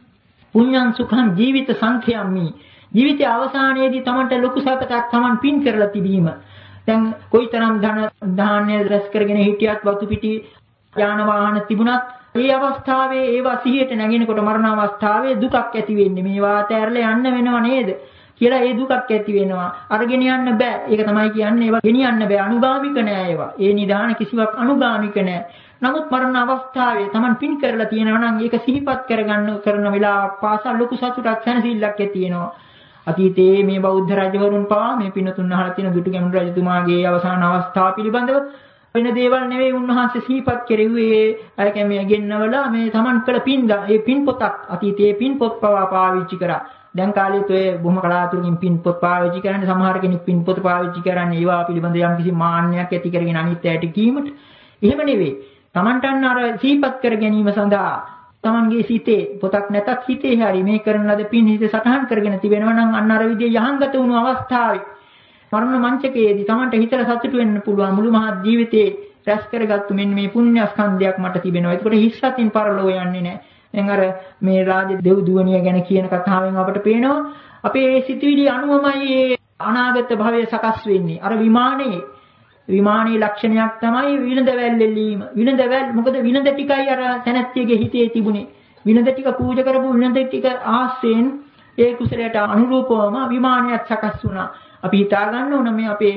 පුඤ්ඤං සුඛං ජීවිත සංඛයම්මි. ජීවිතයේ අවසානයේදී Tamanට ලොකු සැපතක් Taman පින් කරලා තිබීම. දැන් කොයිතරම් ධන ධාන්‍ය රැස් කරගෙන හිටියත් වතු පිටි යාන වාහන තිබුණත් මේ අවස්ථාවේ ඒවා සිහියට නැගෙනකොට මරණ අවස්ථාවේ දුකක් ඇති වෙන්නේ. මේවා ඇතැරලා යන්න වෙනව නේද කියලා ඒ දුකක් ඇති වෙනවා. අරගෙන යන්න බෑ. ඒක තමයි කියන්නේ ඒවා ගෙනියන්න බෑ. අනුගාමික නෑ ඒවා. ඒ නිදාන කිසිවක් අනුගාමික නෑ. නමුත් මරණ අවස්ථාවේ Taman පින් කරලා තියෙනවා නම් ඒක සිහිපත් කරගන්න කරන වෙලාවක් පාසා ලොකු සතුටක් සැනසෙල්ලක් ඇති වෙනවා. අතීතයේ මේ බෞද්ධ රජවරුන් පවා මේ පින්තුන් අහලා තියෙන දුටුගැමුණු රජතුමාගේ අවසාන අවස්ථාව පිළිබඳව වෙන දේවල් නෙවෙයි උන්වහන්සේ සිහිපත් කෙරෙව්වේ අය කැමේ ගෙන්නවලා මේ Taman කළ පින්දා ඒ පින් පොතක් අතීතයේ පින් පොත් පවා පාවිච්චි කරා. දැන් කාලෙත් ඔය බොහොම කලාතුරකින් පින් පොත් පාවිච්චි කරන්නේ සමහර කෙනෙක් පින් පොත පාවිච්චි කරන්නේ ඒවා පිළිබඳ යම්කිසි මාන්නයක් ඇති කරගෙන අනිත් ඇයට කීමට. එහෙම නෙවෙයි. Tamanට අර සිහිපත් කර ගැනීම සඳහා Tamanගේ සිතේ පොතක් නැතත් හිතේ හරි මේ කරන ලද පින් හිතේ සටහන් කරගෙන තිබෙනවා නම් අන්න අර විදිය යහංගත වුණු අවස්ථාවේ මරණ මංචකයේදී Tamanට හිතට සතුටු වෙන්න පුළුවන් මුළු මහත් ජීවිතේ රැස් කරගත්තු මෙන්න මේ පුණ්‍ය ස්කන්ධයක් මට තිබෙනවා. ඒකට හිස්සතින් පරලෝ යන්නේ නැහැ. දැන් අර මේ රාජ දෙව් දුවනිය ගැන කියන කතාවෙන් අපට පේනවා අපේ සිතුවිලි අනුවමයි මේ අනාගත භවය සකස් වෙන්නේ. අර විමානයේ විමානයේ ලක්ෂණයක් තමයි විනඳ වැල්ලෙලීම. විනඳ වැල් මොකද විනඳ ටිකයි අර තැනැත්තියගේ හිතේ තිබුණේ. විනඳ ටික පූජා කරපු විනඳ ටික ආස්යෙන් ඒ කුසලයට අනුරූපවම විමානයක් සකස් වුණා. අපි හිතා ගන්න ඕන මේ අපේ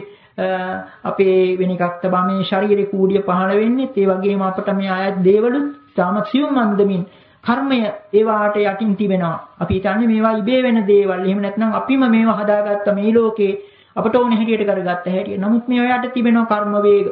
අපේ වෙන එකක් තමයි මේ ශරීරේ කූඩිය පහළ වෙන්නේ. ඒ වගේම අපට මේ ආයත් දේවලුත් තාම සියුම් මන්දමින් කර්මය ඒවාට යටින් තිබෙනවා. අපි හිතන්නේ මේවා ඉබේ වෙන දේවල්. එහෙම නැත්නම් අපිම මේවා හදාගත්ත මේ ලෝකේ අපට ඕන හැටියට කරගත්ත හැටි. නමුත් මේ ඔයාට තිබෙනවා කර්ම වේග.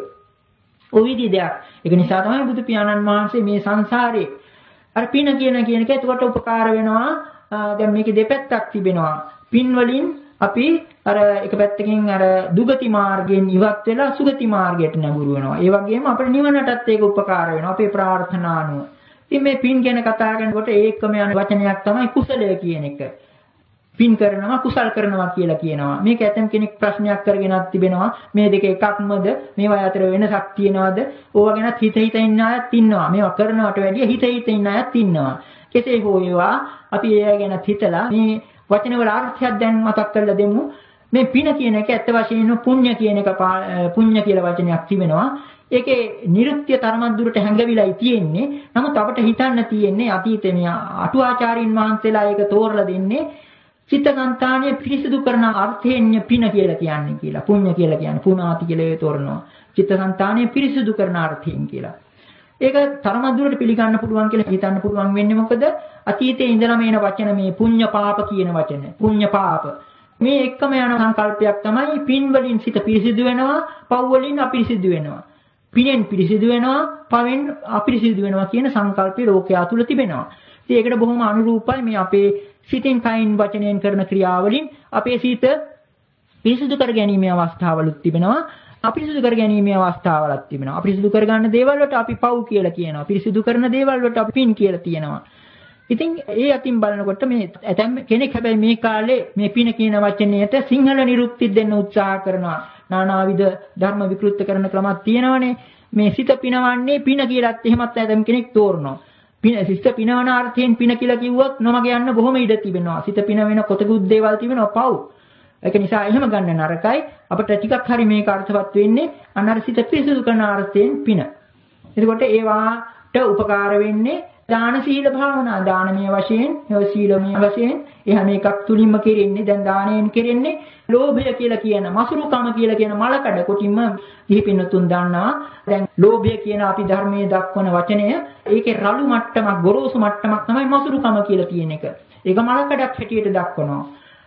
ওই විදිහ දෙයක්. ඒක නිසා තමයි බුදු පියාණන් වහන්සේ මේ සංසාරේ අර පින කියන කියන එක එතකොට උපකාර වෙනවා. දැන් මේකේ දෙපැත්තක් තිබෙනවා. පින් වලින් අපි අර එක පැත්තකින් අර දුගති මාර්ගයෙන් ඉවත් වෙලා සුගති මාර්ගයට නැඹුරු වෙනවා. ඒ වගේම අපේ නිවනටත් ඒක උපකාර වෙනවා. අපේ ප්‍රාර්ථනා අනුව. ඉතින් මේ පින් ගැන කතා කරනකොට ඒකම යන වචනයක් තමයි කුසලය කියන එක. පින් කරනවා කුසල් කරනවා කියලා කියනවා. මේක ඇතම් කෙනෙක් ප්‍රශ්නයක් කරගෙනත් තිබෙනවා. මේ දෙක එකක්මද? මේවා අතර වෙනසක් තියනවද? ඕවා ගැනත් හිත හිත ඉන්න අයත් ඉන්නවා. මේවා කරනවට වැඩිය හිත හිත ඉන්න අයත් ඉන්නවා. කෙසේ හෝ ඒවා අපි ඒ ගැනත් හිතලා මේ වචන වල අර්ථයක් දැන් මතක් කරලා දෙමු. මේ පින කියන එක ඇත්ත වශයෙන්ම පුණ්‍ය කියන එක පුණ්‍ය කියලා වචනයක් තිබෙනවා. ඒකේ නිරුක්තිය තරමක් දුරට හැංගවිලායි තියෙන්නේ. නමුත් අපිට හිතන්න තියෙන්නේ අතීතේ මේ අටුවාචාරින් වහන්සේලා ඒක තෝරලා දෙන්නේ චිත්තසංතානය පිරිසිදු කරන අර්ථයෙන් පින කියලා කියන්නේ කියලා. පුණ්‍ය කියලා කියන්නේ පුණාති කියලා ඒ තෝරනවා. චිත්තසංතානය පිරිසිදු කරන අර්ථයෙන් කියලා. ඒක තරමක් දුරට පිළිගන්න පුළුවන් කියලා හිතන්න පුළුවන් වෙන්නේ මොකද? අතීතයේ ඉඳලම එන වචන මේ පුණ්‍ය පාප කියන වචන. පුණ්‍ය පාප. මේ එක්කම යන සංකල්පයක් තමයි පින් වලින් සිත පිරිසිදු වෙනවා, පව් වලින් අපිරිසිදු වෙනවා. පිනෙන් පිරිසිදු වෙනවා, පවෙන් අපිරිසිදු වෙනවා කියන සංකල්පය ලෝකයා තුල තිබෙනවා. ඉතින් ඒකට බොහොම අනුරූපයි මේ අපේ සිතින් කයින් වචනයෙන් කරන ක්‍රියාවලින් අපේ සිත පිරිසිදු කර ගැනීමේ අවස්ථාවලුත් තිබෙනවා. අපිරිසිදු කර ගැනීමේ අවස්ථාවලක් තිබෙනවා. අපිරිසිදු කර ගන්න දේවල් වලට අපි පව් කියලා කියනවා. පිරිසිදු කරන දේවල් වලට අපි පින් කියලා කියනවා. ඉතින් ඒ අතින් බලනකොට මේ ඇතැම් කෙනෙක් හැබැයි මේ කාලේ මේ පින කියන වචනයට සිංහල නිරුක්ති දෙන්න උත්සාහ කරනවා. නානාවිද ධර්ම විකෘත කරන ක්‍රමයක් තියෙනවනේ. මේ සිත පිනවන්නේ පින කියලාත් එහෙමත් ඇතැම් කෙනෙක් තෝරනවා. පින සිත පිනවන අර්ථයෙන් පින කියලා කිව්වොත් නොමග යන්න බොහොම ඉඩ තිබෙනවා. සිත පින වෙන කොටකුත් දේවල් තිබෙනවා පව්. ඒක නිසා එහෙම ගන්න නරකයි. අපිට ටිකක් හරි මේක අර්ථවත් වෙන්නේ අන්නර සිත පිරිසිදු කරන අර්ථයෙන් පින. එතකොට ඒවාට උපකාර වෙන්නේ දාන සීල භාවනා. දානමය වශයෙන්, ඒ සීලමය වශයෙන් එහා මේකක් තුලින්ම කෙරෙන්නේ. දැන් දාණයෙන් කෙරෙන්නේ ලෝභය කියලා කියන, මසුරුකම කියලා කියන මලකඩ කොටින්ම දීපින්නතුන් දන්නවා. දැන් ලෝභය කියන අපි ධර්මයේ දක්වන වචනය ඒකේ රළු මට්ටමක්, ගොරෝසු මට්ටමක් තමයි මසුරුකම කියලා කියන එක. ඒක මලකඩක් හැටියට දක්වනවා.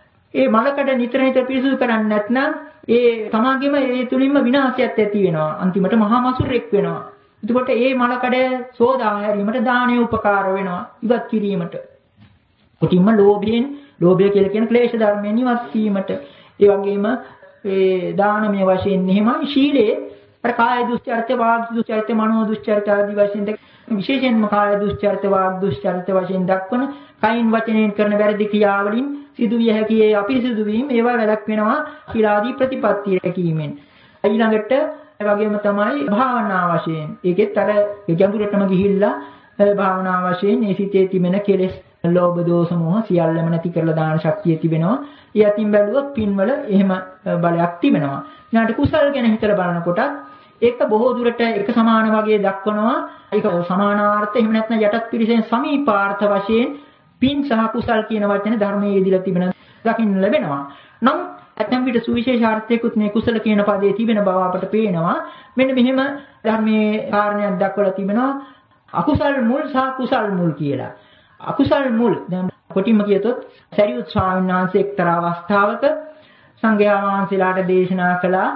ඒ මලකඩ නිතර නිතර පිරිසුදු කරන්නේ නැත්නම් ඒ තමාගෙම ඒ තුලින්ම විනාශයක් ඇති වෙනවා. අන්තිමට මහා මසුරෙක් වෙනවා. එතකොට ඒ මලකඩ සෝදා හැරීමට දානය උපකාර වෙනවා. ඉවත් කිරීමට. කොටින්ම ලෝභයෙන්, ලෝභය කියලා කියන ක්ලේශ ධර්මයෙන් ඉවත් වීමට. ඒ වගේම ඒ දානමය වශයෙන් එහෙමයි ශීලයේ අර කාය දුස්චරිත, වාග් දුස්චරිත, මනෝ දුස්චරිත ආදී වශයෙන් විශේෂයෙන්ම කාය දුස්චරිත, වාග් දුස්චරිත වශයෙන් දක්වන කයින් වචනයෙන් කරන වැරදි ක්‍රියාවලින් සිදුවිය හැකි ඒ අපිරිසිදු වීම ඒවා වැළැක් වෙනවා ශීලාදී ප්‍රතිපත්තිය රැකීමෙන්. ඊළඟට ඒ වගේම තමයි භාවනා වශයෙන්. ඒකෙත් අර ගැඹුරටම ගිහිල්ලා භාවනා වශයෙන් මේ සිතේ තිබෙන කෙලෙස්, ලෝභ, දෝෂ, මෝහ සියල්ලම නැති කරලා දාන ශක්තිය තිබෙනවා. ඒ අතින් බැලුවොත් පින්වල එහෙම බලයක් තිබෙනවා. ඊළඟට කුසල් ගැන හිතලා බලනකොට ඒක බොහෝ දුරට එක සමාන වගේ දක්වනවා. ඒක සමානාර්ථ එහෙම නැත්නම් යටත් පිරිසෙන් සමීපාර්ථ වශයෙන් පින් සහ කුසල් කියන වචනේ ධර්මයේ යෙදিলা තිබෙන දකින්න ලැබෙනවා. නමුත් ඇතැම් විට සුවිශේෂාර්ථයකුත් මේ කුසල කියන පදයේ තිබෙන බව අපට පේනවා. මෙන්න මෙහෙම ධර්මයේ කාරණයක් දක්වලා තිබෙනවා අකුසල් මුල් සහ කුසල් මුල් කියලා. අකුසල් මුල් දැන් කොටින්ම කියතොත් සරියුත් ස්වාමීන් වහන්සේ එක්තරා අවස්ථාවක සංඝයා වහන්සේලාට දේශනා කළා.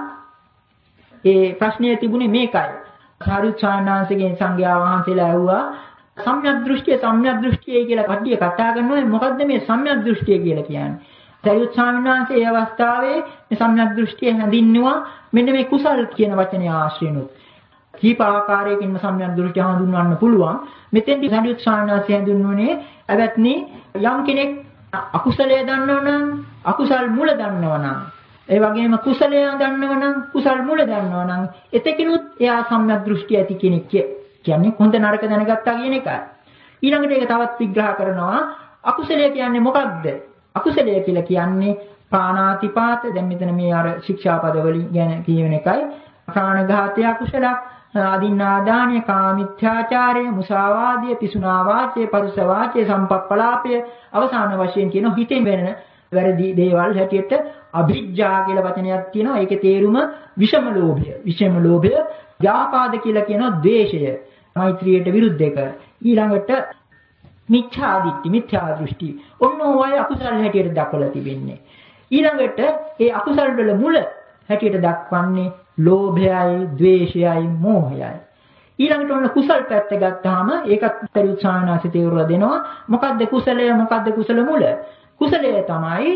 ඒ ප්‍රශ්නය තිබුණේ මේකයි. සරියුත් ස්වාමීන් වහන්සේගෙන් සංඝයා වහන්සේලා ඇහුවා සම්‍යක් දෘෂ්ටිය සම්‍යක් දෘෂ්ටිය කියලා කට්ටිය කතා කරනවා. මොකද්ද මේ සම්‍යක් දෘෂ්ටිය කියලා කියන්නේ? සරියුත් ස්වාමීන් වහන්සේ ඒ අවස්ථාවේ මේ සම්‍යක් දෘෂ්ටිය හැඳින්නුවා මෙන්න මේ කුසල් කියන වචනේ ආශ්‍රයනොත්. කීප ආකාරයකින්ම සම්‍යක් දෘෂ්ටිය හඳුන්වන්න පුළුවන්. මෙතෙන්දි සරියුත් ස්වාමීන් වහන්සේ හඳුන්වන්නේ එවත්නි යම් කෙනෙක් අකුසලය දන්නවනම් අකුසල් මුල දන්නවනම් ඒ වගේම කුසලය දන්නවනම් කුසල් මුල දන්නවනම් එතකිනුත් එයා සම්‍යක් දෘෂ්ටිය ඇති කෙනෙක් කියන්නේ හොඳ නරක දැනගත්තා කියන එකයි. ඊළඟට ඒක තවත් විග්‍රහ කරනවා අකුසලය කියන්නේ මොකක්ද? අකුසලය කියලා කියන්නේ ප්‍රාණාතිපාත. දැන් මෙතන මේ අර ශික්ෂාපද වලින් ගැන කියවෙන එකයි. ප්‍රාණඝාතය අකුසලක්, අදින්නාදානය, කාමිත්‍යාචාරය, මුසාවාදය, පිසුනා වාචය, පරුස වාචය, සම්පප්පලාපය අවසාන වශයෙන් කියන හිතෙන් වෙන වැරදි දේවල් හැටියට අභිජ්ජා කියලා වචනයක් තියෙනවා. ඒකේ තේරුම විෂම ලෝභය. විෂම ලෝභය ව්‍යාපාද කියලා කියනවා ද්වේෂය. මෛත්‍රියට විරුද්ධ එක. ඊළඟට මිච්ඡා දිට්ඨි, මිත්‍යා දෘෂ්ටි. ඔන්න ඔය අකුසල හැටියට දක්වලා තිබෙන්නේ. ඊළඟට ඒ අකුසල වල මුල හැටියට දක්වන්නේ ලෝභයයි, ද්වේෂයයි, මෝහයයි. ඊළඟට ඔන්න කුසල් පැත්ත ගත්තාම ඒකත් පරිඋත් සානාසි තේරුවා දෙනවා. මොකද්ද කුසලය? මොකද්ද කුසල මුල? කුසලය තමයි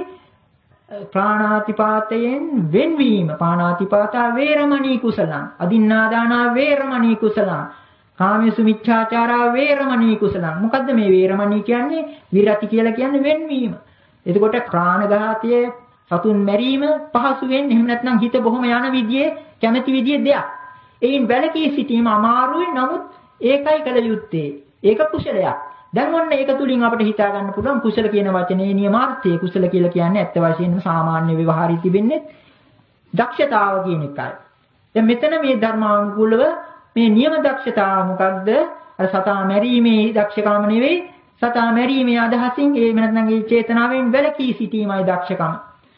ප්‍රාණාතිපාතයෙන් වෙන්වීම. පාණාතිපාතා වේරමණී කුසලං, අදින්නාදානා වේරමණී කුසලං, කාමේසු මිච්ඡාචාරා වේරමණී කුසලං. මොකද්ද මේ වේරමණී කියන්නේ? විරති කියලා කියන්නේ වෙන්වීම. එතකොට ප්‍රාණඝාතයේ සතුන් මැරීම පහසුවෙන් එහෙම නැත්නම් හිත බොහොම යන විදිහේ කැමැති විදිහේ දෙයක්. ඒයින් වැළකී සිටීම අමාරුයි. නමුත් ඒකයි කළ යුත්තේ. ඒක කුසලයක්. දැන් ඔන්න ඒක තුලින් අපිට හිතා ගන්න පුළුවන් කුසල කියන වචනේ නියමාර්ථය. කුසල කියලා කියන්නේ ඇත්ත වශයෙන්ම සාමාන්‍ය ව්‍යවහාරී තිබෙන්නේ දක්ෂතාව කියන එකයි. දැන් මෙතන මේ ධර්මානුකූලව මේ නියම දක්ෂතාව මොකක්ද? අර සතා මැරීමේ දක්ෂකම නෙවෙයි. සතා මැරීමේ අදහසින් ඒ නැත්නම් ඒ චේතනාවෙන් වැළකී සිටීමයි දක්ෂකම.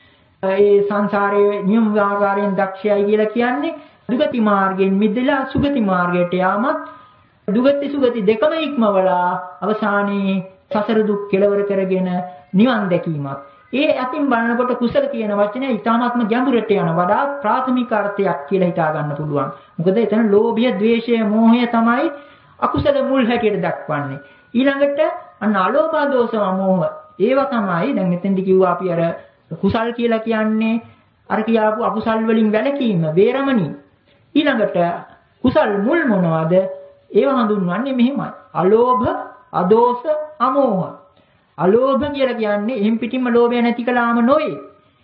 ඒ සංසාරයේ නියම ආකාරයෙන් දක්ෂයයි කියලා කියන්නේ දුගති මාර්ගයෙන් මිදලා සුගති මාර්ගයට යාමත්, දුගති සුගති දෙකම ඉක්මවලා අවසානයේ සසර දුක් කෙලවර කරගෙන නිවන් දැකීමත්. ඒ අතින් බලනකොට කුසල කියන වචනේ ඊටාත්ම ගැඹුරට යන වඩා ප්‍රාථමික අර්ථයක් කියලා හිතා ගන්න පුළුවන්. මොකද එතන ලෝභය, ද්වේෂය, මෝහය තමයි අකුසල මුල් හැටියට දක්වන්නේ. ඊළඟට අන්න අලෝභ, දෝෂ, මෝහ ඒවා තමයි දැන් මෙතෙන්දි කිව්වා අපි අර කුසල් කියලා කියන්නේ අර කියාපු අකුසල් වලින් වැළකීම, වේරමණී. ඊළඟට කුසල් මුල් මොනවද? ඒව හඳුන්වන්නේ මෙහෙමයි. අලෝභ, අදෝෂ, අමෝහ. අලෝභ කියලා කියන්නේ එහෙම් පිටින්ම ලෝභය නැති කළාම නොවේ.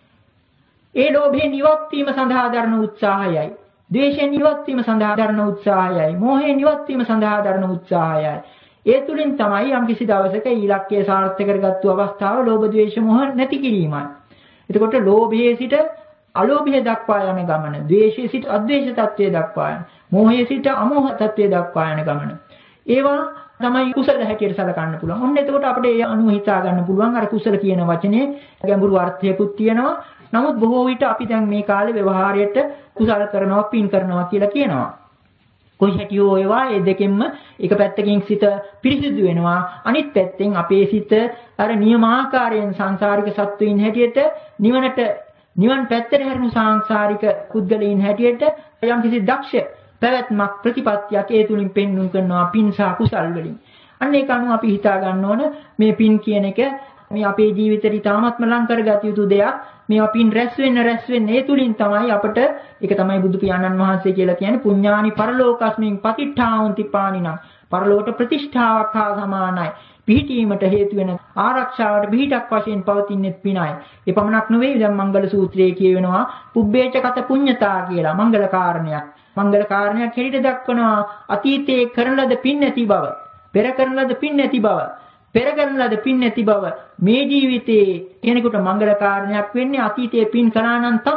ඒ ලෝභයෙන් ඉවත් වීම සඳහා දරන උත්සාහයයි. ද්වේෂයෙන් ඉවත් වීම සඳහා දරන උත්සාහයයි. මෝහයෙන් ඉවත් වීම සඳහා දරන උත්සාහයයි. ඒ තුලින් තමයි යම් කිසි දවසක ඊලක්කය සාර්ථක කරගත්තු අවස්ථාව ලෝභ, ද්වේෂ, මෝහ නැති කිරීමයි. එතකොට ලෝභයේ සිට අලෝභය දක්වා යන ගමන, ද්වේෂයේ සිට අද්වේෂ තත්ත්වය දක්වා යන, මෝහයේ සිට අමෝහ තත්ත්වය දක්වා යන ගමන. ඒවා තමයි කුසල හැටියට සලකන්න පුළුවන්. ඔන්න එතකොට අපිට ඒ අනුව හිතා ගන්න පුළුවන් අර කුසල කියන වචනේ ගැඹුරු අර්ථයකුත් තියෙනවා. නමුත් බොහෝ විට අපි දැන් මේ කාලේ ව්‍යවහාරයට කුසල කරනවා, පින් කරනවා කියලා කියනවා. කොයි හැටියෝ ඒවා ඒ දෙකෙන්ම එක පැත්තකින් සිත පිරිසිදු වෙනවා, අනිත් පැත්තෙන් අපේ සිත අර නියමාකාරයෙන් සංසාරික සත්වයින් හැටියට නිවනට නිවන් පැත්තට හැරෙන සංසාරික පුද්ගලයන් හැටියට යම්කිසි දක්ෂ පැවැත්මක් ප්‍රතිපත්තියක් ඒ තුලින් පෙන්වුම් කරනවා පින් සහ කුසල් වලින්. අන්න ඒක අනුව අපි හිතා ගන්න ඕන මේ පින් කියන එක මේ අපේ ජීවිතේට ඉතාමත්ම ලං කරගත යුතු දෙයක්. මේවා පින් රැස් වෙන්න රැස් වෙන්න ඒ තුලින් තමයි අපට ඒක තමයි බුදු පියාණන් වහන්සේ කියලා කියන්නේ පුඤ්ඤානි පරලෝකස්මින් පතිට්ඨාවන්ති පානිනම්. පරලෝකට ප්‍රතිෂ්ඨාවක් හා සමානයි. පිහිටීමට හේතු වෙන ආරක්ෂාවට පිහිටක් වශයෙන් පවතින්නේ පිනයි. ඒ පමණක් නෙවෙයි දැන් මංගල සූත්‍රයේ කියවෙනවා පුබ්බේච කත පුඤ්ඤතා කියලා මංගල කාරණයක්. මංගල කාරණයක් හැටියට දක්වනවා අතීතයේ කරන ලද පින් නැති බව, පෙර කරන ලද පින් නැති බව, පෙර කරන ලද පින් නැති බව මේ ජීවිතයේ කෙනෙකුට මංගල කාරණයක් වෙන්නේ අතීතයේ පින් කළා නම් තමයි.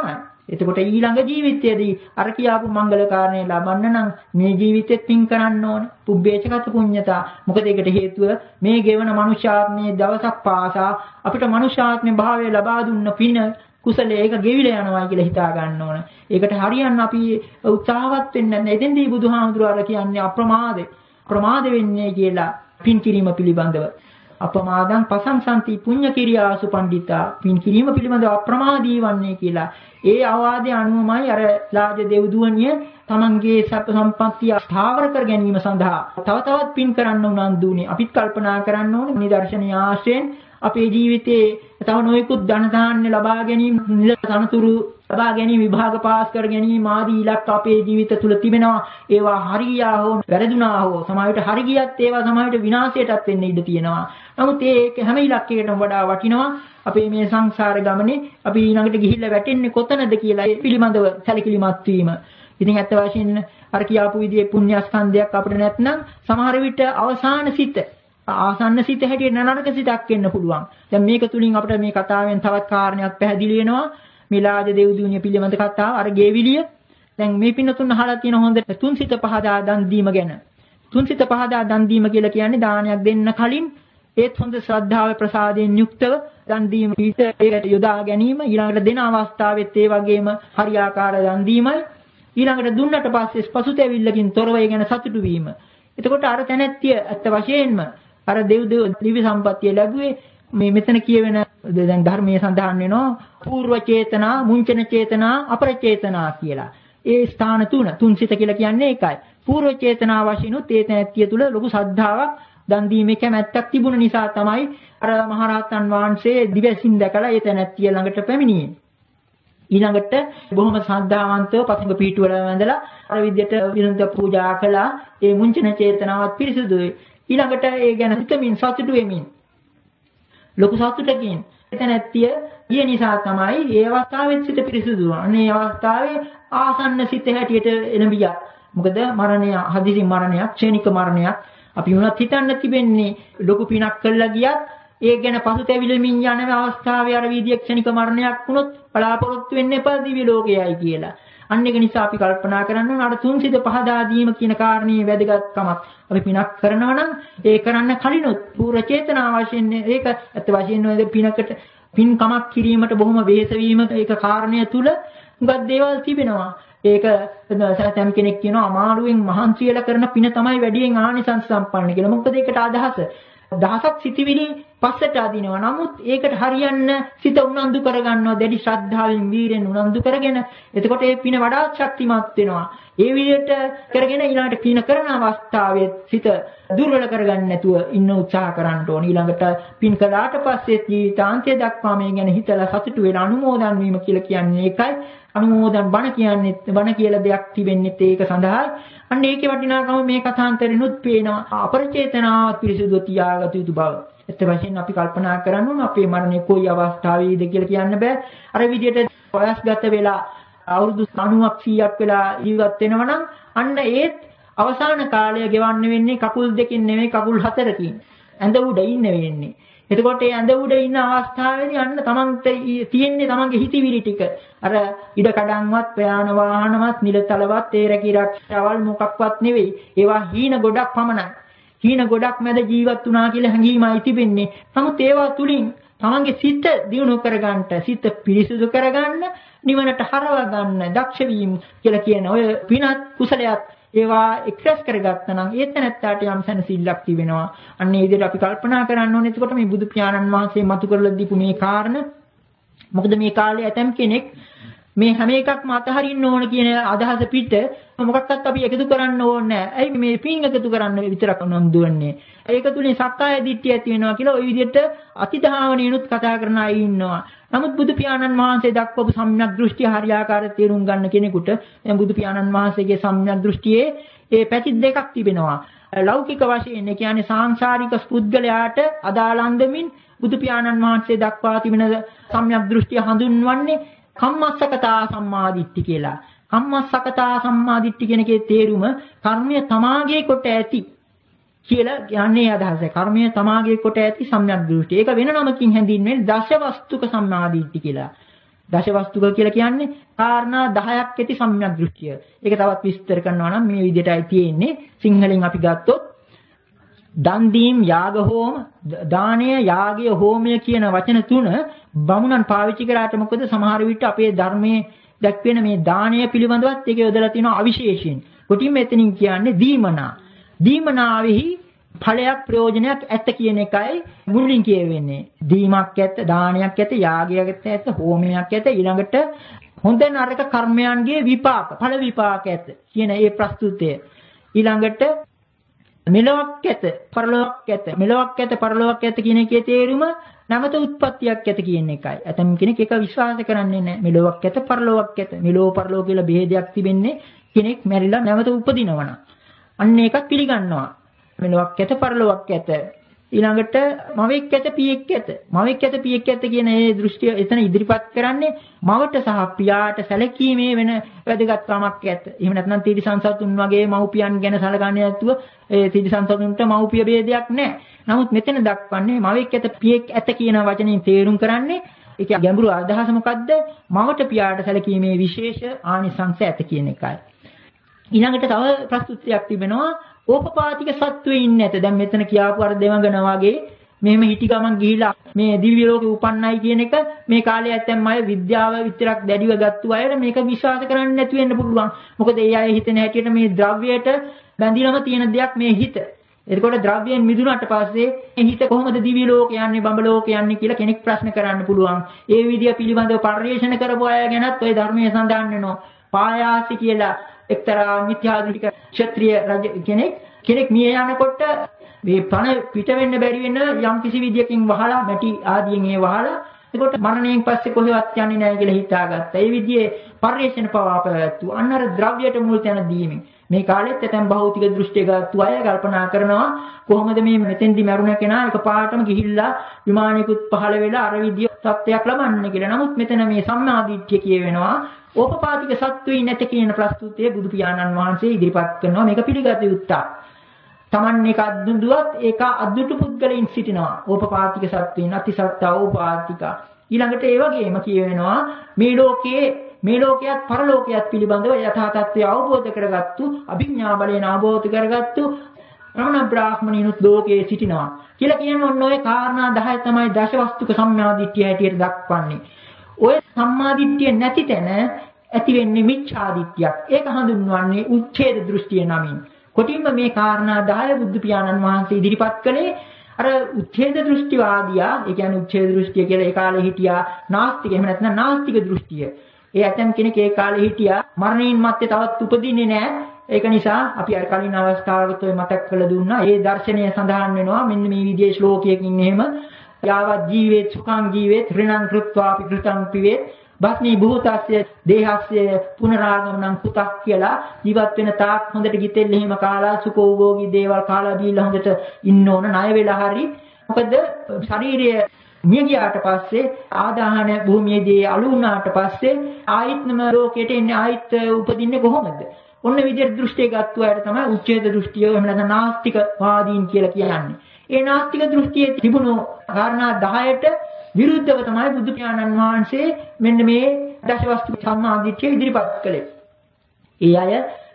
එතකොට ඊළඟ ජීවිතයේදී අර කියාපු මංගල කාරණේ ලබන්න නම් මේ ජීවිතෙත් පින් කරන්න ඕන. පුබ්බේචකත පුඤ්ඤතා. මොකද ඒකට හේතුව මේ ගෙවන මනුෂ්‍යාත්මයේ දවසක් පාසා අපිට මනුෂ්‍යාත්මේ භාවය ලබා දුන්න පින කුසලයේ ඒක ගෙවිලා යනවා කියලා හිතා ගන්න ඕන. ඒකට හරියන්න අපි උත්සාහවත් වෙන්න නැහැ. එතෙන්දී බුදුහාමුදුරුවෝ කියන්නේ අප්‍රමාදේ. ප්‍රමාද වෙන්නේ කියලා පින් කිරීම පිළිබඳව. අපමාදං පසංසන්ති පුඤ්ඤ කිරියාසු පණ්ඩිතා. පින් කිරීම පිළිබඳව අප්‍රමාදී වන්නේ කියලා. ඒ අවවාදයේ අනුවමයි අර රාජ දෙව්දුවනිය තමන්ගේ සප්ප සම්පත්තිය ස්ථාවර කර ගැනීම සඳහා තව තවත් පින් කරන්න උනන්දු වුනේ. අපිත් කල්පනා කරන්න ඕනේ නිදර්ශනීය ආශ්‍රයෙන් අපේ ජීවිතේ තව නොයෙකුත් ධන ධාන්‍ය ලබා ගැනීම, නිලතනතුරු ලබා ගැනීම, විභාග පාස් කර ගැනීම ආදී ඉලක්ක අපේ ජීවිත තුල තිබෙනවා. ඒවා හරියා හෝ වැරදුනා හෝ සමාජයට හරි ගියත් ඒවා සමාජයට විනාශයටත් වෙන්න ඉඩ තියෙනවා. නමුත් ඒක හැම ඉලක්කයකටම වඩා වටිනවා අපේ මේ සංසාර ගමනේ අපි ඊළඟට ගිහිල්ලා වැටෙන්නේ කොතනද කියලා ඒ පිළිබඳව සැලකිලිමත් වීම. ඉතින් ඇත්ත වශයෙන්ම අර කියාපු විදිහේ පුණ්‍යස්කන්ධයක් අපිට නැත්නම් සමහර විට අවසාන සිත ආසන්න සිත හැටියට නරක සිතක් වෙන්න පුළුවන්. දැන් මේක තුලින් අපිට මේ කතාවෙන් තවත් කාරණයක් පැහැදිලි වෙනවා. මිලාජ දෙව්දුනිය පිළිබඳ කතාව අර ගේවිලිය. දැන් මේ පින්නතුන් අහලා තියෙන හොඳ තුන්සිත පහදා දන් දීම ගැන. තුන්සිත පහදා දන් දීම කියලා කියන්නේ දානයක් දෙන්න කලින් ඒත් හොඳ ශ්‍රද්ධාව ප්‍රසාදයෙන් යුක්තව දන් දීම පිට ඒකට යොදා ගැනීම, ඊළඟට දෙන අවස්ථාවෙත් ඒ වගේම හරියාකාර දන් දීමයි, ඊළඟට දුන්නට පස්සේ පසුතැවිල්ලකින් තොරව ඒ ගැන සතුටු වීම. එතකොට අර තැනැත්තිය ඇත්ත වශයෙන්ම අර දෙව් දෙව් දිව්‍ය සම්පත්තිය ලැබුවේ මේ මෙතන කියවෙන දැන් ධර්මයේ සඳහන් වෙනවා పూర్ව චේතනා, මුංචන චේතනා, අපර චේතනා කියලා. ඒ ස්ථාන තුන තුන්සිත කියලා කියන්නේ ඒකයි. పూర్ව චේතනා වශයෙන් උත් ඒ තැනැත්තිය තුල ලොකු ශ්‍රද්ධාවක් දන් දීමේ කැමැත්තක් තිබුණ නිසා තමයි අර මහරහතන් වහන්සේ දිවසින් දැකලා ඒ තැනැත්තිය ළඟට පැමිණියේ. ඊළඟට බොහොම ශ්‍රද්ධාවන්තව පසඟ පිටුවල වැඳලා අර විදියට විනෝද පූජා කළා. ඒ මුංචන චේතනාවත් පිරිසුදුයි. ඊළඟට ඒ ගැන හිතමින් සතුටු වෙමින් ලොකු සතුටකින් එතන ඇත්තිය ගිය නිසා තමයි ඒ අවස්ථාවෙත් සිත පිරිසුදු වුණා. මේ අවස්ථාවේ ආසන්න සිත හැටියට එළඹියා. මොකද මරණය, හදිසි මරණයක්, ක්ෂණික මරණයක් අපි වුණත් හිතන්න තිබෙන්නේ ලොකු පිනක් කළා ගියත් ඒ ගැන පසුතැවිලිමින් යන අවස්ථාවේ අර විදිය ක්ෂණික මරණයක් වුණොත් බලාපොරොත්තු වෙන්න එපා දිව්‍ය ලෝකයයි කියලා. අන්න ඒක නිසා අපි කල්පනා කරන්න ඕන අර තුන්සිත පහදා දීම කියන කාරණේ වැදගත්කමක්. අපි පිනක් කරනවා නම් ඒ කරන්න කලිනුත් පූර්ව චේතනා වශයෙන් ඒක ඇත්ත වශයෙන්ම පිනකට පින් කමක් කිරීමට බොහොම වෙහෙස වීම ඒක කාරණය තුල උගත් දේවල් තිබෙනවා. ඒක සත්‍යම් කෙනෙක් කියනවා අමාරුවෙන් මහන්සි වෙලා කරන පින තමයි වැඩියෙන් ආනිසංස සම්පන්න කියලා. මොකද ඒකට අදහස දහසක් සිටිවිලි පස්සට අදිනවා. නමුත් ඒකට හරියන්න සිත උනන්දු කරගන්නවා දැඩි ශ්‍රද්ධාවෙන් වීරෙන් උනන්දු කරගෙන. එතකොට ඒ පින වඩාත් ශක්තිමත් වෙනවා. ඒ විදිහට කරගෙන ඊළඟට පින කරන අවස්ථාවේ සිත දුර්වල කරගන්න නැතුව ඉන්න උත්සාහ කරන්න ඕන. ඊළඟට පින් කළාට පස්සේ ජීවිතාන්තය දක්වා මේ ගැන හිතලා සතුටු වෙලා අනුමෝදන් වීම කියලා කියන්නේ ඒකයි. අනුමෝදන් බණ කියන්නේ බණ කියලා දෙයක් තිබෙන්නේ ඒක සඳහායි. අන්න ඒකේ වටිනාකම මේ කථාන්තරිනුත් පේනවා. අපරචේතනාවත් පිරිසුදු තියාගත යුතු බව. ඒත් වශයෙන් අපි කල්පනා කරන්න ඕන අපේ මරණය කොයි අවස්ථාවේද කියලා කියන්න බෑ. අර විදිහට වයස්ගත වෙලා අවුරුදු අනූවක් සීයක් වෙලා ජීවත් වෙනවා නම් අන්න ඒත් අවසාන කාලය ගෙවන්න වෙන්නේ කකුල් දෙකකින් නෙමෙයි කකුල් හතරකින්. ඇඳ උඩ ඉන්න වෙන්නේ. එතකොට ඒ ඇඳ උඩ ඉන්න අවස්ථාවේදී අන්න තමන්ට තියෙන්නේ තමන්ගේ හිතවිලි ටික. අර ඉඩ කඩන්වත්, ප්‍රයාණ වාහනවත්, නිලතලවත්, තේරකිරක්වල් මොකක්වත් නෙවෙයි. ඒවා හීන ගොඩක් පමණයි. හීන ගොඩක් මැද ජීවත් වුණා කියලා හැඟීමයි තිබෙන්නේ. නමුත් ඒවා තුලින් තමන්ගේ සිත දියුණු කරගන්න, සිත පිරිසුදු කරගන්න, නිවනට හරව ගන්න දක්ෂ වීම කියලා කියන ඔය පිනත් කුසලයක් ඒවා එක්ස්ප්‍රෙස් කරගත්තා නම් ඒත් නැත්තාට යම් සැනසෙල්ලක් තිබෙනවා. අන්න ඒ විදිහට අපි කල්පනා කරන්න ඕනේ. එතකොට මේ බුදු පියාණන් වහන්සේ මතු කරලා දීපු මේ කාරණා මොකද මේ කාලේ ඇතම් කෙනෙක් මේ හැම එකක්ම අතහරින්න ඕන කියන අදහස පිට මොකක්වත් අපි එකතු කරන්න ඕනේ නැහැ. ඇයි මේ පින් එකතු කරන්න විතරක් නම්දුවන්නේ. ඒක තුලින් සක්කාය දිට්ඨිය ඇති වෙනවා කියලා ওই විදිහට අතිධාවණියනුත් කතා කරන අය ඉන්නවා. නමුත් බුදු පියාණන් වහන්සේ දක්වපු සම්‍යක් දෘෂ්ටිය හරියාකාරව තේරුම් ගන්න කෙනෙකුට දැන් බුදු පියාණන් වහන්සේගේ සම්‍යක් දෘෂ්ටියේ ඒ පැති දෙකක් තිබෙනවා. ලෞකික වශයෙන් ඒ කියන්නේ සාංශාරික පුද්ගලයාට අදාළ අන්දමින් බුදු පියාණන් වහන්සේ දක්වා තිබෙන සම්‍යක් දෘෂ්ටිය හඳුන්වන්නේ කම්මස්සකතා සම්මාදිට්ඨි කියලා. කම්මස්සකතා සම්මාදිට්ඨි කියන එකේ තේරුම කර්මය තමාගේ කොට ඇති කියලා කියන්නේ අදහසයි. කර්මය තමාගේ කොට ඇති සම්‍යක් දෘෂ්ටි. ඒක වෙන නමකින් හැඳින්වෙන්නේ දශවස්තුක සම්මාදිට්ඨි කියලා. දශවස්තුක කියලා කියන්නේ කාරණා දහයක් ඇති සම්‍යක් දෘෂ්ටිය. ඒක තවත් විස්තර කරනවා නම් මේ විදිහටයි තියෙන්නේ. සිංහලෙන් අපි ගත්තොත් දන් දීම් යාග හෝම දානය යාගය හෝමය කියන වචන තුන බමුණන් පාවිච්චි කරාට මොකද සමහර විට අපේ ධර්මයේ දැක්වෙන මේ දානය පිළිබඳවත් ඒක යොදලා තියෙනවා අවිශේෂයෙන්. කොටින් මෙතනින් කියන්නේ දීමනා. දීමනාවෙහි ඵලයක් ප්‍රයෝජනයක් ඇත්ත කියන එකයි මුලින් කියවෙන්නේ. දීමක් ඇත්ත, දානයක් ඇත්ත, යාගයක් ඇත්ත, හෝමයක් ඇත්ත, ඊළඟට හොඳ නරක කර්මයන්ගේ විපාක, ඵල විපාක ඇත්ත කියන ඒ ප්‍රස්තුතය. ඊළඟට මෙලොවක් ඇත, පරලොවක් ඇත. මෙලොවක් ඇත, පරලොවක් ඇත කියන එකේ තේරුම නැවත උත්පත්තියක් ඇත කියන එකයි. ඇතම් කෙනෙක් ඒක විශ්වාස කරන්නේ නැහැ. මෙලොවක් ඇත, පරලොවක් ඇත. මෙලොව පරලොව කියලා ભેදයක් තිබෙන්නේ කෙනෙක් මැරිලා නැවත උපදිනවනම්. අන්න ඒකත් පිළිගන්නවා. මෙලොවක් ඇත, පරලොවක් ඇත. ඊළඟට මවෙක් ඇත, පියෙක් ඇත. මවෙක් ඇත, පියෙක් ඇත කියන මේ දෘෂ්ටිය එතන ඉදිරිපත් කරන්නේ මවට සහ පියාට සැලකීමේ වෙන වැදගත්කමක් ඇත. එහෙම නැත්නම් තිරිසන් සතුන් වගේ මව්පියන් ගැන සැලකන්නේ නැතුව ඒ තිරිසන් සතුන්ට මව්පිය ભેදයක් නැහැ. නමුත් මෙතන දක්වන්නේ මවෙක් ඇත, පියෙක් ඇත කියන වචنين තේරුම් කරන්නේ ඒක ගැඹුරු අදහස මොකද්ද? මවට පියාට සැලකීමේ විශේෂ ආනිසංස ඇත කියන එකයි. ඊළඟට තව ප්‍රස්තුතියක් තිබෙනවා ඕපපාතික සත්වෙ ඉන්නේ නැත. දැන් මෙතන කියාපු අර දෙවඟන වගේ මෙහෙම හිටි ගමන් ගිහිලා මේ දිව්‍ය ලෝකේ උපන්නයි කියන එක මේ කාලේ ඇත්තම අය විද්‍යාව විතරක් දැඩිව ගත්තු අයට මේක විශ්වාස කරන්න නැති වෙන්න පුළුවන්. මොකද ඒ අය හිතන හැටියට මේ ද්‍රව්‍යයට බැඳිලම තියෙන දෙයක් මේ හිත. එතකොට ද්‍රව්‍යයෙන් මිදුණාට පස්සේ මේ හිත කොහොමද දිව්‍ය ලෝකේ යන්නේ, බඹ ලෝකේ යන්නේ කියලා කෙනෙක් ප්‍රශ්න කරන්න පුළුවන්. ඒ විදිය පිළිබඳව පරිශන කරපු අය ගැනත් ওই ධර්මයේ සඳහන් වෙනවා. පායාසි කියලා එක්තරා මිත්‍යාදෘෂ්ටික ක්ෂත්‍රීය රජ කෙනෙක් කෙනෙක් මිය යනකොට මේ පණ පිට වෙන්න බැරි වෙන යම් කිසි විදියකින් වහලා මැටි ආදියෙන් ඒ වහලා එතකොට මරණයෙන් පස්සේ කොහෙවත් යන්නේ නැහැ කියලා හිතාගත්තා. ඒ විදිහේ පරිශන පවා පැවැත්තු. අන්නර ද්‍රව්‍යයට මුල් තැන දීමෙන් මේ කාලෙත් ඇතම් භෞතික දෘෂ්ටිය ගත්තු අය කල්පනා කරනවා කොහොමද මේ මෙතෙන්දි මරුණ කෙනා එකපාරටම ගිහිල්ලා විමානයකුත් පහළ වෙලා අර විදිය තත්ත්වයක් ලබන්නේ කියලා. නමුත් මෙතන මේ සම්මාදිට්ඨිය කියවෙනවා ඕපපාතික සත්වෙයි නැත කියන ප්‍රස්තුතිය බුදු පියාණන් වහන්සේ ඉදිරිපත් කරනවා. මේක පිළිගත යුත්තක්. Taman එක අද්දුදුවත් ඒක අද්දුටු පුද්ගලයන් සිටිනවා. ඕපපාතික සත්වෙයින් අතිසත්තා ඕපාතික. ඊළඟට ඒ වගේම කියවෙනවා මේ ලෝකයේ මේ ලෝකයක් පරලෝකයක් පිළිබඳව යථා තත්ත්වය අවබෝධ කරගත්තු අභිඥා බලයෙන් අවබෝධ කරගත්තු රමණ බ්‍රාහ්මණිනුත් ලෝකයේ සිටිනවා කියලා කියන ඔන්න ඔය කාරණා දහය තමයි දශවස්තුක සම්මාදිට්ඨිය හැටියට දක්වන්නේ. ඔය සම්මාදිට්ඨිය නැති තැන ඇති වෙන්නේ මිච්ඡාදිට්ඨියක්. ඒක හඳුන්වන්නේ උච්ඡේද දෘෂ්ටිය නමින්. කොටින්ම මේ කාරණා දහය බුදු පියාණන් වහන්සේ ඉදිරිපත් කළේ අර උච්ඡේද දෘෂ්ටිවාදියා. ඒ කියන්නේ උච්ඡේද දෘෂ්ටිය කියලා ඒ කාලේ හිටියා නාස්තික. එහෙම නැත්නම් නාස්තික දෘෂ්ටිය. ඒ ඇතම් කෙනෙක් ඒ කාලේ හිටියා මරණින් මත්තේ තවත් උපදින්නේ නැහැ. ඒක නිසා අපි අර කලින් අවස්ථාවකට ඔය මතක් කරලා දුන්නා. ඒ දර්ශනය සඳහන් වෙනවා මෙන්න මේ විදිහේ ශ්ලෝකයකින් එහෙම යාවත් ජීවේත් සුඛං ජීවේත් ඍණං කෘත්වාපි කෘතං පිවේත් බස්නී භූතස්ය දේහස්ය පුනරාගමනං කුතක් කියලා ජීවත් වෙන තාක් හොඳට ගිතෙල් එහෙම කාලා සුඛෝභෝගී දේවල් කාලා දීලා හොඳට ඉන්න ඕන ණය වෙලා හරි. මොකද ශරීරය මිය ගියාට පස්සේ ආදාහන භූමියේදී අලු වුණාට පස්සේ ආයිත්නම ලෝකයට එන්නේ ආයිත් උපදින්නේ කොහොමද? ඔන්න විදිහට දෘෂ්ටිය ගත්ත අයට තමයි උච්ඡේද දෘෂ්ටිය එහෙම නැත්නම් නාස්තික වාදීන් කියලා කියන්නේ. ඒ නාස්තික දෘෂ්ටියේ තිබුණු කාරණා දහයට විරුද්ධව තමයි බුදු පියාණන් වහන්සේ මෙන්න මේ දශවස්තු සම්මාදිට්ඨිය ඉදිරිපත් කළේ. ඒ අය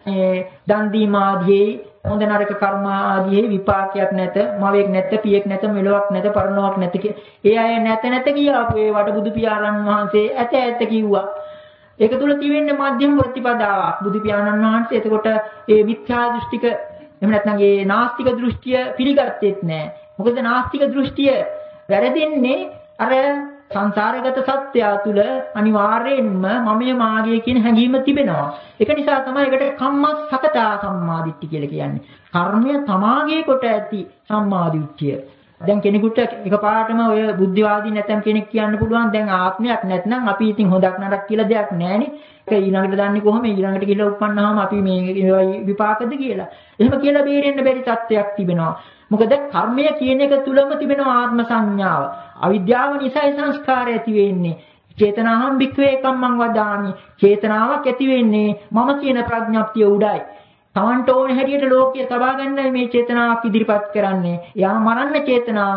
දන් දීම ආදී හොඳ නරක කර්ම ආදී විපාකයක් නැත, මවෙක් නැත, පියෙක් නැත, මෙලොවක් නැත, පරලොවක් නැත. ඒ අය නැත නැත කියාපු ඒවට බුදු පියාණන් වහන්සේ ඇත ඇත කිව්වා. ඒක තුල තියෙන්නේ මධ්‍යම ප්‍රතිපදාවක්. බුදු පියාණන් වහන්සේ එතකොට ඒ මිත්‍යා දෘෂ්ටික එහෙම නැත්නම් ඒ නාස්තික දෘෂ්ටිය පිළිගත්තේත් නැහැ. මොකද නාස්තික දෘෂ්ටිය වැරදින්නේ අර සංසාරගත සත්‍යය තුළ අනිවාර්යයෙන්ම මමයේ මාගේ කියන හැඟීම තිබෙනවා. ඒක නිසා තමයි ඒකට කම්මස්සකතා සම්මාදිට්ඨිය කියලා කියන්නේ. කර්මය තමාගේ කොට ඇති සම්මාදිට්ඨිය. දැන් කෙනෙකුට එකපාරටම ඔය බුද්ධිවාදී නැත්නම් කෙනෙක් කියන්න පුළුවන් දැන් ආත්මයක් නැත්නම් අපි ඉතින් හොදක් නරක කියලා දෙයක් නැහැනේ. ඒක ඊළඟට දන්නේ කොහොම ඊළඟට කියලා උපන්නාම අපි මේ විපාකද කියලා. එහෙම කියලා බේරෙන්න බැරි තත්ත්වයක් තිබෙනවා. මොකද කර්මය කියන එක තුලම තිබෙන ආත්ම සංඥාව. අවිද්‍යාව නිසායි සංස්කාරය ඇති වෙන්නේ. චේතනාහම් භික්ඛවේ කම්මං වදාමි. චේතනාවක් ඇති වෙන්නේ මම කියන ප්‍රඥප්තිය උඩයි. තමන්ට ඕන හැටියට ලෝකයේ තබා ගන්නයි මේ චේතනාවක් ඉදිරිපත් කරන්නේ. යා මරන්න චේතනාවක්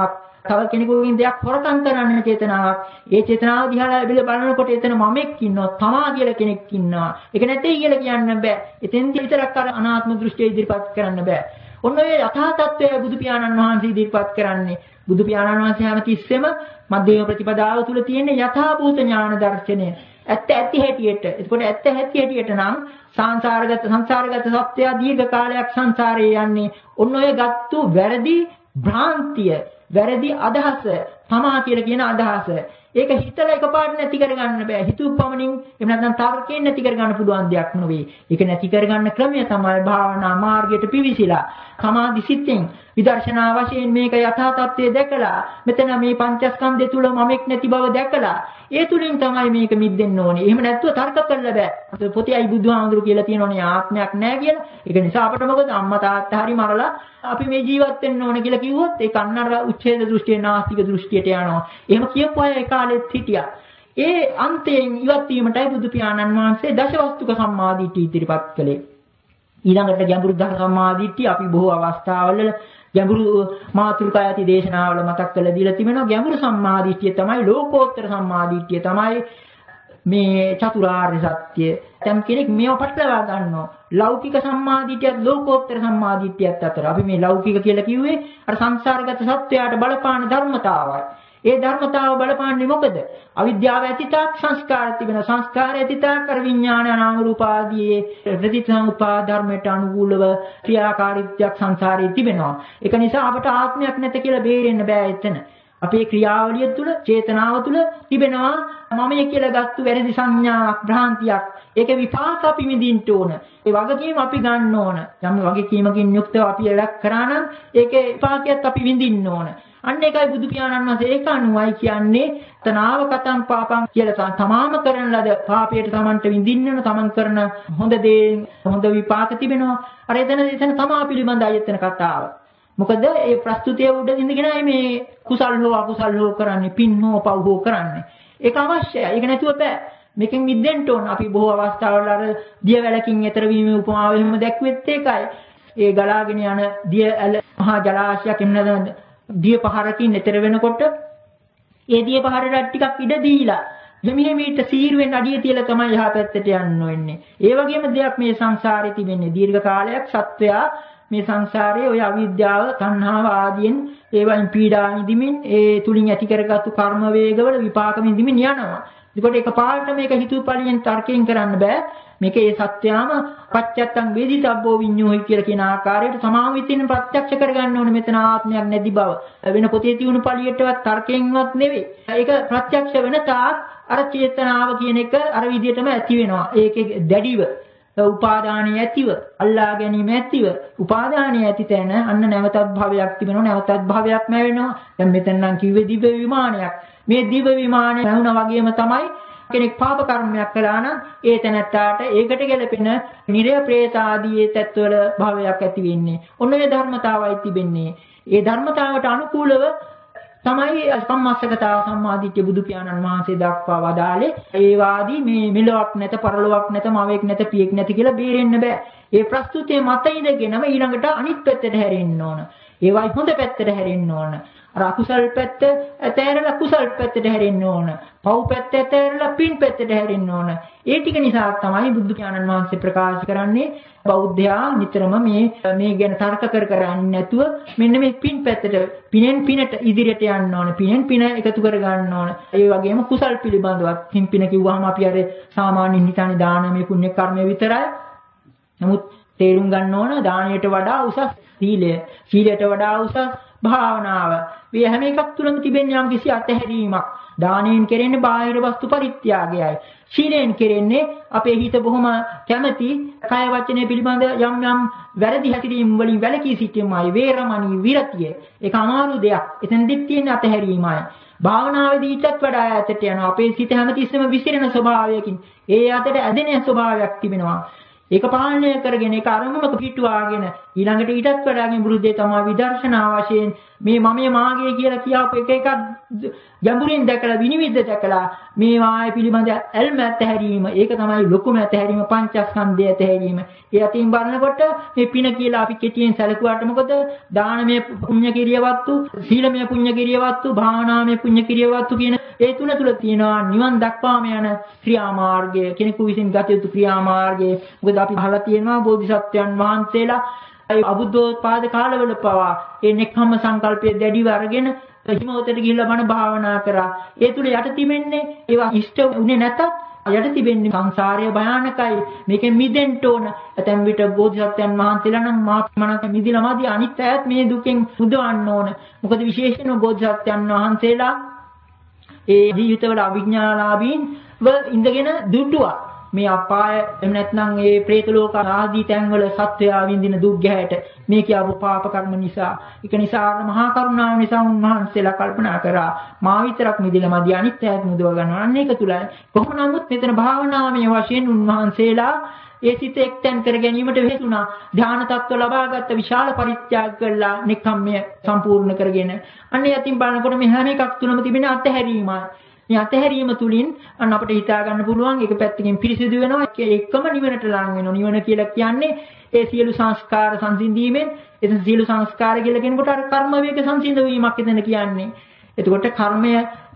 තව කෙනෙකුගෙන් දෙයක් හොරකම් කරන්න චේතනාවක්. ඒ චේතනාව දිහා බලනකොට එතන මමෙක් ඉන්නවා, තමා කියලා කෙනෙක් ඉන්නවා. ඒක නැtei කියලා කියන්න බෑ. එතෙන්දී විතරක් අර අනාත්ම දෘෂ්ටිය ඉදිරිපත් කරන්න බෑ. ඔන්න ඔය යථා තත්ත්වය බුදු පියාණන් වහන්සේ ඉදිරිපත් කරන්නේ. බුදු පියාණන් වහන්සේ හැමතිස්සෙම මධ්‍යම ප්‍රතිපදාව තුල තියෙන යථාභූත ඥාන දර්ශනය. ඇත්ත ඇති හැටියට. ඒකෝට ඇත්ත ඇති හැටියට නම් සංසාරගත සංසාරගත සත්‍යය දීර්ඝ කාලයක් සංසාරේ යන්නේ ඔන්න ඔය ගත්තු වැරදි භ්‍රාන්තිය, වැරදි අදහස, තමා කියලා කියන අදහස. ඒක හිතලා එකපාරට නැති කරගන්න බෑ. හිතුවපමණින් එහෙම නැත්නම් තර්කයෙන් නැති කරගන්න පුළුවන් දෙයක් නෙවෙයි. ඒක නැති කරගන්න ක්‍රමය තමයි භාවනා මාර්ගයට පිවිසිලා සමාධි සිතෙන් විදර්ශනා වශයෙන් මේක යථා තත්ත්වය දැකලා මෙතන මේ පංචස්කන්ධය තුල මමෙක් නැති බව දැකලා ඒ තුලින් තමයි මේක මිදෙන්න ඕනේ. එහෙම නැත්නම් තර්ක කරන්න බෑ. පොතේයි බුදුහාමුදුරු කියලා තියෙනෝනේ ආත්මයක් නැහැ කියලා. ඒක නිසා අපිට මොකද අම්මා තාත්තා හරි මරලා අපි මේ ජීවත් වෙන්න ඕනේ කියලා කිව්වොත් ඒක අන්නර උච්ඡේද දෘෂ්ටිය, නාස්තික දෘෂ්ටියට යනවා. එහෙම කියපු අය ඒ කාලෙත් හිටියා. ඒ අන්තයෙන් ඉවත් වීමටයි බුදු පියාණන් වහන්සේ දශවස්තුක සම්මාදිට්ඨිය ඉදිරිපත් කළේ. ඊළඟට ගැඹුරු ධර්ම සම්මාදිට්ඨිය අපි බොහෝ අවස්ථාවල ගැඹුරු මාතෘකා ඇති දේශනාවල මතක් කරලා දීලා තිබෙනවා. ගැඹුරු සම්මාදිට්ඨිය තමයි ලෝකෝත්තර සම්මාදිට්ඨිය තමයි මේ චතුරාර්ය සත්‍ය. දැන් කෙනෙක් මේව පටලවා ගන්නවා. ලෞකික සම්මාදිටියත් ලෝකෝත්තර සම්මාදිටියත් අතර අපි මේ ලෞකික කියලා කිව්වේ අර සංසාරගත සත්‍යයට බලපාන ධර්මතාවයි. ඒ ධර්මතාව බලපාන්නේ මොකද? අවිද්‍යාව ඇතිතාක් සංස්කාර තිබෙන සංස්කාර ඇතිතාක් කර විඥාන නාම රූප ආදී ප්‍රතිසංඋපාද ධර්මයට අනුකූලව ක්‍රියාකාරීත්වයක් සංසාරේ තිබෙනවා. ඒක නිසා අපට ආත්මයක් නැත කියලා බේරෙන්න බෑ එතන. අපේ ක්‍රියාවලිය තුළ චේතනාව තුළ තිබෙනවා මමයි කියලා ගත්තු වැරදි සංඥාවක් භ්‍රාන්තියක්. ඒක විපාක අපි විඳින්න ඕන. ඒ වගකීම අපි ගන්න ඕන. යම් වගකීමකින් යුක්තව අපි වැඩක් කරා නම් ඒකේ විපාකයක් අපි විඳින්න ඕන. අන්න ඒකයි බුදු පියාණන් වහන්සේ ඒක අනුවයි කියන්නේ තනාව කතං පාපං කියලා තමාම කරන ලද පාපයට තමන්ට විඳින්න තමන් කරන හොඳ දේ හොඳ විපාක තිබෙනවා. අර එතන එතන තමා පිළිබඳයි එතන කතාව. මොකද මේ ප්‍රස්තුතිය උඩ ඉඳගෙනයි මේ කුසල් හෝ අකුසල් හෝ කරන්නේ, පින් හෝ පව් හෝ කරන්නේ. ඒක අවශ්‍යයි. ඒක නැතුව බෑ. මේකෙන් මිදෙන්න ඕන. අපි බොහෝ අවස්ථාවල අර දියවැලකින් එතර වීමේ උපමාව එහෙම දැක්වෙත් ඒකයි. ඒ ගලාගෙන යන දිය ඇල මහා ජලාශයක් එන්නද දිය පහරකින් එතර වෙනකොට ඒ දිය පහරට ටිකක් ඉඩ දීලා දෙමිනෙමීට සීරුවෙන් අඩිය තියලා තමයි යහ පැත්තට යන්න වෙන්නේ. ඒ වගේම දෙයක් මේ සංසාරේ තිබෙන්නේ. දීර්ඝ කාලයක් සත්වයා මේ සංසාරයේ ඔය අවිද්‍යාව, තණ්හාව ආදීන් ඒවයින් පීඩා විඳිමින් ඒ තුලින් ඇති කරගත්තු කර්ම වේගවල විපාක විඳිමින් යනවා. ඒකට එකපාරට මේක හිතුවපලියෙන් තර්කයෙන් කරන්න බෑ. මේක ඒ සත්‍යාම පච්චත්තං වේදිතබ්බෝ විඤ්ඤෝහි කියලා කියන ආකාරයට තමාම විතින් ප්‍රත්‍යක්ෂ කරගන්න ඕනේ මෙතන ආත්මයක් නැති බව. වෙන පොතේ තියුණු පළියටවත් තර්කයෙන්වත් නෙවෙයි. ඒක ප්‍රත්‍යක්ෂ වෙන තාක් අර චේතනාව කියන එක අර විදිහටම ඇති වෙනවා. ඒකේ දැඩිව උපාදානිය ඇතිව අල්ලා ගැනීම ඇතිව උපාදානිය ඇති තැන අන්න නැවතත් භවයක් තිබෙනවා. නැවතත් භවයක් නැවෙනවා. දැන් මෙතන නම් කිව්වේ දිව්‍ය විමානයක්. මේ දිව්‍ය විමානය නැවුණා වගේම තමයි කෙනෙක් පාප කර්මයක් කළා නම් ඒ තැනත්තාට ඒකට ගැලපෙන නිරය ප්‍රේත ආදී තත්වල භවයක් ඇති වෙන්නේ. ඔන්න ඒ ධර්මතාවයි තිබෙන්නේ. ඒ ධර්මතාවට අනුකූලව තමයි සම්මාසගතාව සම්මාදිට්ඨිය බුදු පියාණන් වහන්සේ දක්වා වදාළේ. ඒ වාදී මේ මෙලොවක් නැත, පරලොවක් නැත, මවෙක් නැත, පියෙක් නැති කියලා බේරෙන්න බෑ. ඒ ප්‍රස්තුතිය මත ඉඳගෙනම ඊළඟට අනිත් පැත්තට හැරෙන්න ඕන. ඒවයි හොඳ පැත්තට හැරෙන්න ඕන. අර අකුසල් පැත්ත ඇතෑරලා කුසල් පැත්තට හැරෙන්න ඕන. පව් පැත්ත ඇතෑරලා පින් පැත්තට හැරෙන්න ඕන. ඒ ටික නිසා තමයි බුදු පියාණන් වහන්සේ ප්‍රකාශ කරන්නේ බෞද්ධයා නිතරම මේ මේ ගැන තර්ක කර කර යන්නේ නැතුව මෙන්න මේ පින් පැත්තට පිනෙන් පිනට ඉදිරියට යන්න ඕන. පිනෙන් පින එකතු කර ගන්න ඕන. ඒ වගේම කුසල් පිළිබඳවත් පින් පින කිව්වහම අපි අර සාමාන්‍යයෙන් හිතන්නේ දානමය පුණ්‍ය කර්මය විතරයි. නමුත් තේරුම් ගන්න ඕන දානයට වඩා උසස් සීලය. සීලයට වඩා උසස් භාවනාව. මේ හැම එකක් තුළම තිබෙන යම් කිසි අතහැරීමක්. දානයෙන් කෙරෙන්නේ බාහිර වස්තු පරිත්‍යාගයයි. සීලයෙන් කෙරෙන්නේ අපේ හිත බොහොම කැමැති කය වචනේ පිළිබඳ යම් යම් වැරදි හැසිරීම් වලින් වැළකී සිටීමයි. වේරමණී විරතිය. ඒක අමාරු දෙයක්. එතනදිත් තියෙන අතහැරීමයි. භාවනාවේදී ඊටත් වඩා ඈතට යනවා. අපේ සිත හැමතිස්සෙම විසිරෙන ස්වභාවයකින් ඒ අතට ඇදෙන ස්වභාවයක් තිබෙනවා. ඒක පාලනය කරගෙන ඒක අරමුණක පිටුවාගෙන ඊළඟට ඊටත් වඩා ගැඹුරු දේ තමයි විදර්ශනා වශයෙන් මේ මමයේ මාගේ කියලා කියපු එක එකක් ගැඹුරින් දැකලා විනිවිද දැකලා මේ වාය පිළිබඳ ඇල්ම ඇතහැරීම ඒක තමයි ලොකුම ඇතහැරීම පංචස්කන්ධය ඇතහැරීම. ඒ අතින් බලනකොට මේ පින කියලා අපි කෙටියෙන් සැලකුවාට මොකද දානමය පුණ්‍ය කිරියවත්තු, සීලමය පුණ්‍ය කිරියවත්තු, භාවනාමය පුණ්‍ය කිරියවත්තු කියන ඒ තුන තුල තියෙනවා නිවන් දක්වාම යන ක්‍රියාමාර්ගය. කෙනෙකු විසින් ගත යුතු ක්‍රියාමාර්ගය. මොකද අපි අහලා තියෙනවා බෝධිසත්වයන් වහන්සේලා අබුද්ධෝත්පාද කාලවල පවා ඒ නෙක්ඛම්ම සංකල්පය දැඩිව අරගෙන හිමවතට ගිහිල්ලා බණ භාවනා කරා. ඒ තුල යට තිබෙන්නේ ඒවා ඉෂ්ට උනේ නැතත් යට තිබෙන්නේ සංසාරය භයානකයි. මේකෙන් මිදෙන්න ඕන. ඇතැම් විට බෝධිසත්වයන් වහන්සේලා නම් මා මනක මිදිලා මදි අනිත් අයත් මේ දුකෙන් මුදවන්න ඕන. මොකද විශේෂයෙන්ම බෝධිසත්වයන් වහන්සේලා ඒ ජීවිතවල අවිඥාලාභීන් ව ඉඳගෙන දුටුවා. මේ අපාය එහෙම නැත්නම් ඒ പ്രേත ලෝක ආදී තැන්වල සත්වයා විඳින දුක් ගැහැට මේ කියපු පාප කර්ම නිසා ඒක නිසා මහා කරුණාව නිසා උන්වහන්සේලා කල්පනා කරා මා විතරක් මිදෙලා මදි අනිත් අයත් මුදව ගන්නවා. අන්න ඒක තුලයි කොහොම නමුත් මෙතන භාවනාමය වශයෙන් උන්වහන්සේලා ඒ සිත එක්තෙන් කර ගැනීමට වෙහසුණා. ධානා තත්ත්ව ලබාගත් විශාල පරිත්‍යාග කළා නික්කම්මය සම්පූර්ණ කරගෙන. අන්න යතින් බලනකොට මේ හැම එකක් තුනම තිබෙන අත්හැරීමයි. මේ අතහැරීම තුලින් අන්න අපිට හිතා ගන්න පුළුවන් එක පැත්තකින් පිරිසිදු වෙනවා ඒකම නිවනට ලං වෙනවා. නිවන කියලා කියන්නේ ඒ සියලු සංස්කාර සංසිඳීමෙන් එතන සියලු සංස්කාර කියලා කියනකොට අර කර්ම වේග සංසිඳ වීමක් එතන කියන්නේ. එතකොට කර්මය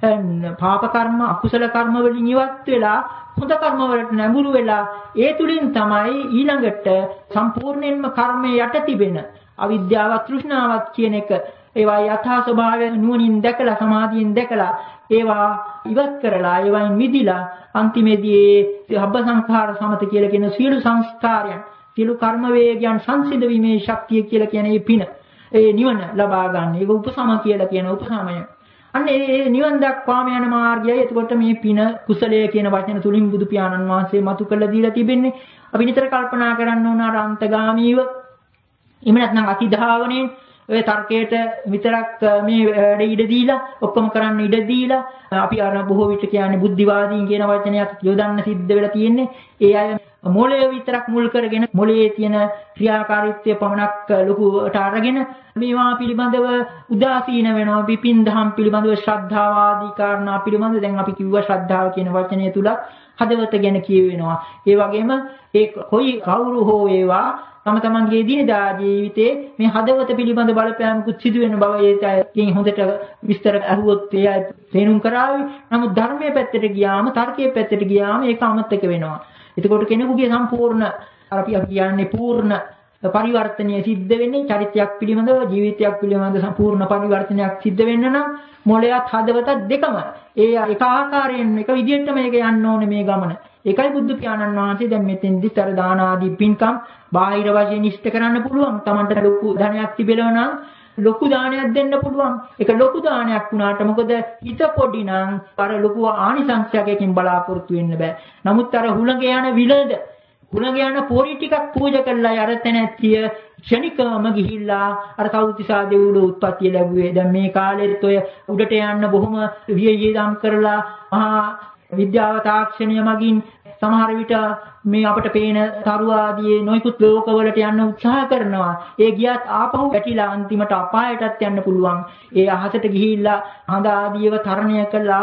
පාප කර්ම අකුසල කර්ම වලින් ඉවත් වෙලා හොඳ කර්ම වලට නැඹුරු වෙලා ඒ තුලින් තමයි ඊළඟට සම්පූර්ණයෙන්ම කර්මයේ යට තිබෙන අවිද්‍යාව තෘෂ්ණාවක් කියන එක ඒවා යථා ස්වභාවය නුවණින් දැකලා සමාධියෙන් දැකලා ඒවා ඉවත් කරලා ඒවයින් මිදිලා අන්තිමේදී හබ්බ සංඛාර සමත කියලා කියන සියලු සංස්කාරයන් සියලු කර්ම වේගයන් සංසිඳ වීමේ ශක්තිය කියලා කියන මේ පින ඒ නිවන ලබා ගන්න. ඒක උපසම කියලා කියන උපසමය. අන්න ඒ නිවන් දක්වාම යන මාර්ගයයි. එතකොට මේ පින කුසලය කියන වචන තුලින් බුදු පියාණන් වහන්සේ මතු කළ දීලා තිබෙන්නේ. අපි නිතර කල්පනා කරන්න ඕන අර අන්තගාමීව එහෙම නැත්නම් අතිධාවණයෙන් ඔය තර්කයට විතරක් මේ වැඩ ඉඩ දීලා ඔක්කොම කරන්න ඉඩ දීලා අපි අර බොහෝ විට කියන්නේ බුද්ධිවාදීන් කියන වචනයක් යොදන්න සිද්ධ වෙලා තියෙන්නේ. ඒ අය මොළය විතරක් මුල් කරගෙන මොළයේ තියෙන ක්‍රියාකාරීත්වය පමණක් ලොකුට අරගෙන මේවා පිළිබඳව උදාසීන වෙනවා. විපින් දහම් පිළිබඳව ශ්‍රද්ධාවාදී කාරණා පිළිබඳව දැන් අපි කිව්වා ශ්‍රද්ධාව කියන වචනය තුල හදවත ගැන කියවෙනවා. ඒ වගේම ඒ කොයි කවුරු හෝ ඒවා තම තමන්ගේ දිනදා ජීවිතේ මේ හදවත පිළිබඳ බලපෑමකුත් සිදු වෙන බව ඒකෙන් හොඳට විස්තර අහුවොත් ඒ තේරුම් කරાવી. නමුත් ධර්මයේ පැත්තට ගියාම තර්කයේ පැත්තට ගියාම ඒක අමතක වෙනවා. එතකොට කෙනෙකුගේ සම්පූර්ණ අපි කියන්නේ පූර්ණ පරිවර්තනය සිද්ධ වෙන්නේ චරිතයක් පිළිබඳව ජීවිතයක් පිළිබඳව සම්පූර්ණ පරිවර්තනයක් සිද්ධ වෙන්න නම් මොළයත් හදවතත් දෙකම ඒ එක ආකාරයෙන් එක විදිහටම මේක යන්න ඕනේ මේ ගමන. ඒකයි බුදු පියාණන් වහන්සේ දැන් මෙතෙන්දි තර දාන ආදී පින්කම් බාහිර වශයෙන් ඉෂ්ට කරන්න පුළුවන්. Tamanට ලොකු ධනයක් තිබෙනවා නම් ලොකු දානයක් දෙන්න පුළුවන්. ඒක ලොකු දානයක් වුණාට මොකද හිත පොඩි නම් අර ලොකු ආනිසංසයකින් බලාපොරොත්තු වෙන්න බෑ. නමුත් අර හුළඟ යන විලද හුළඟ යන පොරි ටිකක් පූජා කළා යරතන ඇත්තිය ක්ෂණිකවම ගිහිල්ලා අර කෞතිසා දෙව්ලෝ උත්පත්ති ලැබුවේ. දැන් මේ කාලෙත් ඔය උඩට යන්න බොහොම වියයම් කරලා මහා විද්‍යාව තාක්ෂණය මගින් සමහර විට මේ අපට පේන තරු ආදී නොයිකුත් ලෝකවලට යන්න උත්සාහ කරනවා. ඒ ගියත් ආපහු වැටිලා අන්තිමට අපායටත් යන්න පුළුවන්. ඒ අහසට ගිහිල්ලා හඳ ආදීව තරණය කළා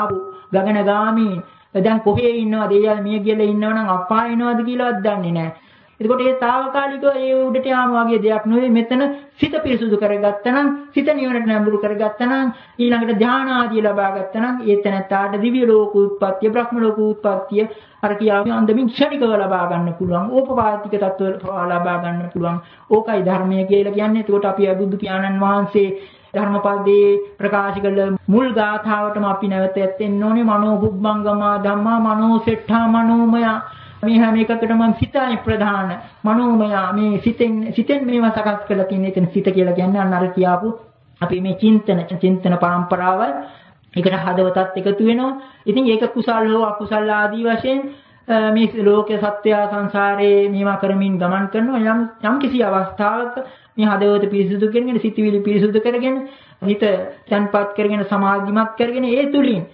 ගගනගාමී දැන් කොහේ ඉන්නවද? ඒ මිය ගියලා ඉන්නවනම් අපාය එනවද කියලාවත් දන්නේ නැහැ. එතකොට ඒ తాවකාලිකව ඒ උඩට යාම වගේ දෙයක් නෙවෙයි. මෙතන සිත පිරිසුදු කරගත්තා නම් සිත නිවනට නැඹුරු කරගත්තා නම් ඊළඟට ධාන ආදී ලබා ගත්තා නම් ඒ තැනට දිව්‍ය ලෝක උත්පත්තිය බ්‍රහ්ම ලෝක උත්පත්තිය අර කියාවේ අන්දමින් ක්ෂණිකව ලබා ගන්න පුළුවන්. ඕපපාතික තත්ත්ව ලබා ගන්න පුළුවන්. ඕකයි ධර්මය කියලා කියන්නේ. එතකොට අපි බුදු පියාණන් වහන්සේ ධර්මපදයේ ප්‍රකාශ කළ මුල් ගාථාවටම අපි නැවත එන්න ඕනේ. මනෝ බුබ්බංගමා ධම්මා මනෝ සෙට්ඨා මනෝමය. මේ හැම එකකටම සිතයි ප්‍රධාන. මනෝමය මේ සිතෙන් සිතෙන් මේවා සකස් කරලා තියෙන එතන සිත කියලා කියන්නේ අන්න අර කියාපු අපි මේ චින්තන චින්තන පරම්පරාව ඒකට හදවතත් එකතු වෙනවා. ඉතින් ඒක කුසල් හෝ අකුසල් ආදී වශයෙන් මේ ලෝකේ සත්‍ය සංසාරේ මේවා කරමින් ගමන් කරනවා. යම් යම් කිසි අවස්ථාවක මේ හදවත පිරිසුදු කරගෙන සිතවිලි පිරිසුදු කරගෙන හිත තන්පත් කරගෙන සමාධිමත් කරගෙන ඒ තුලින්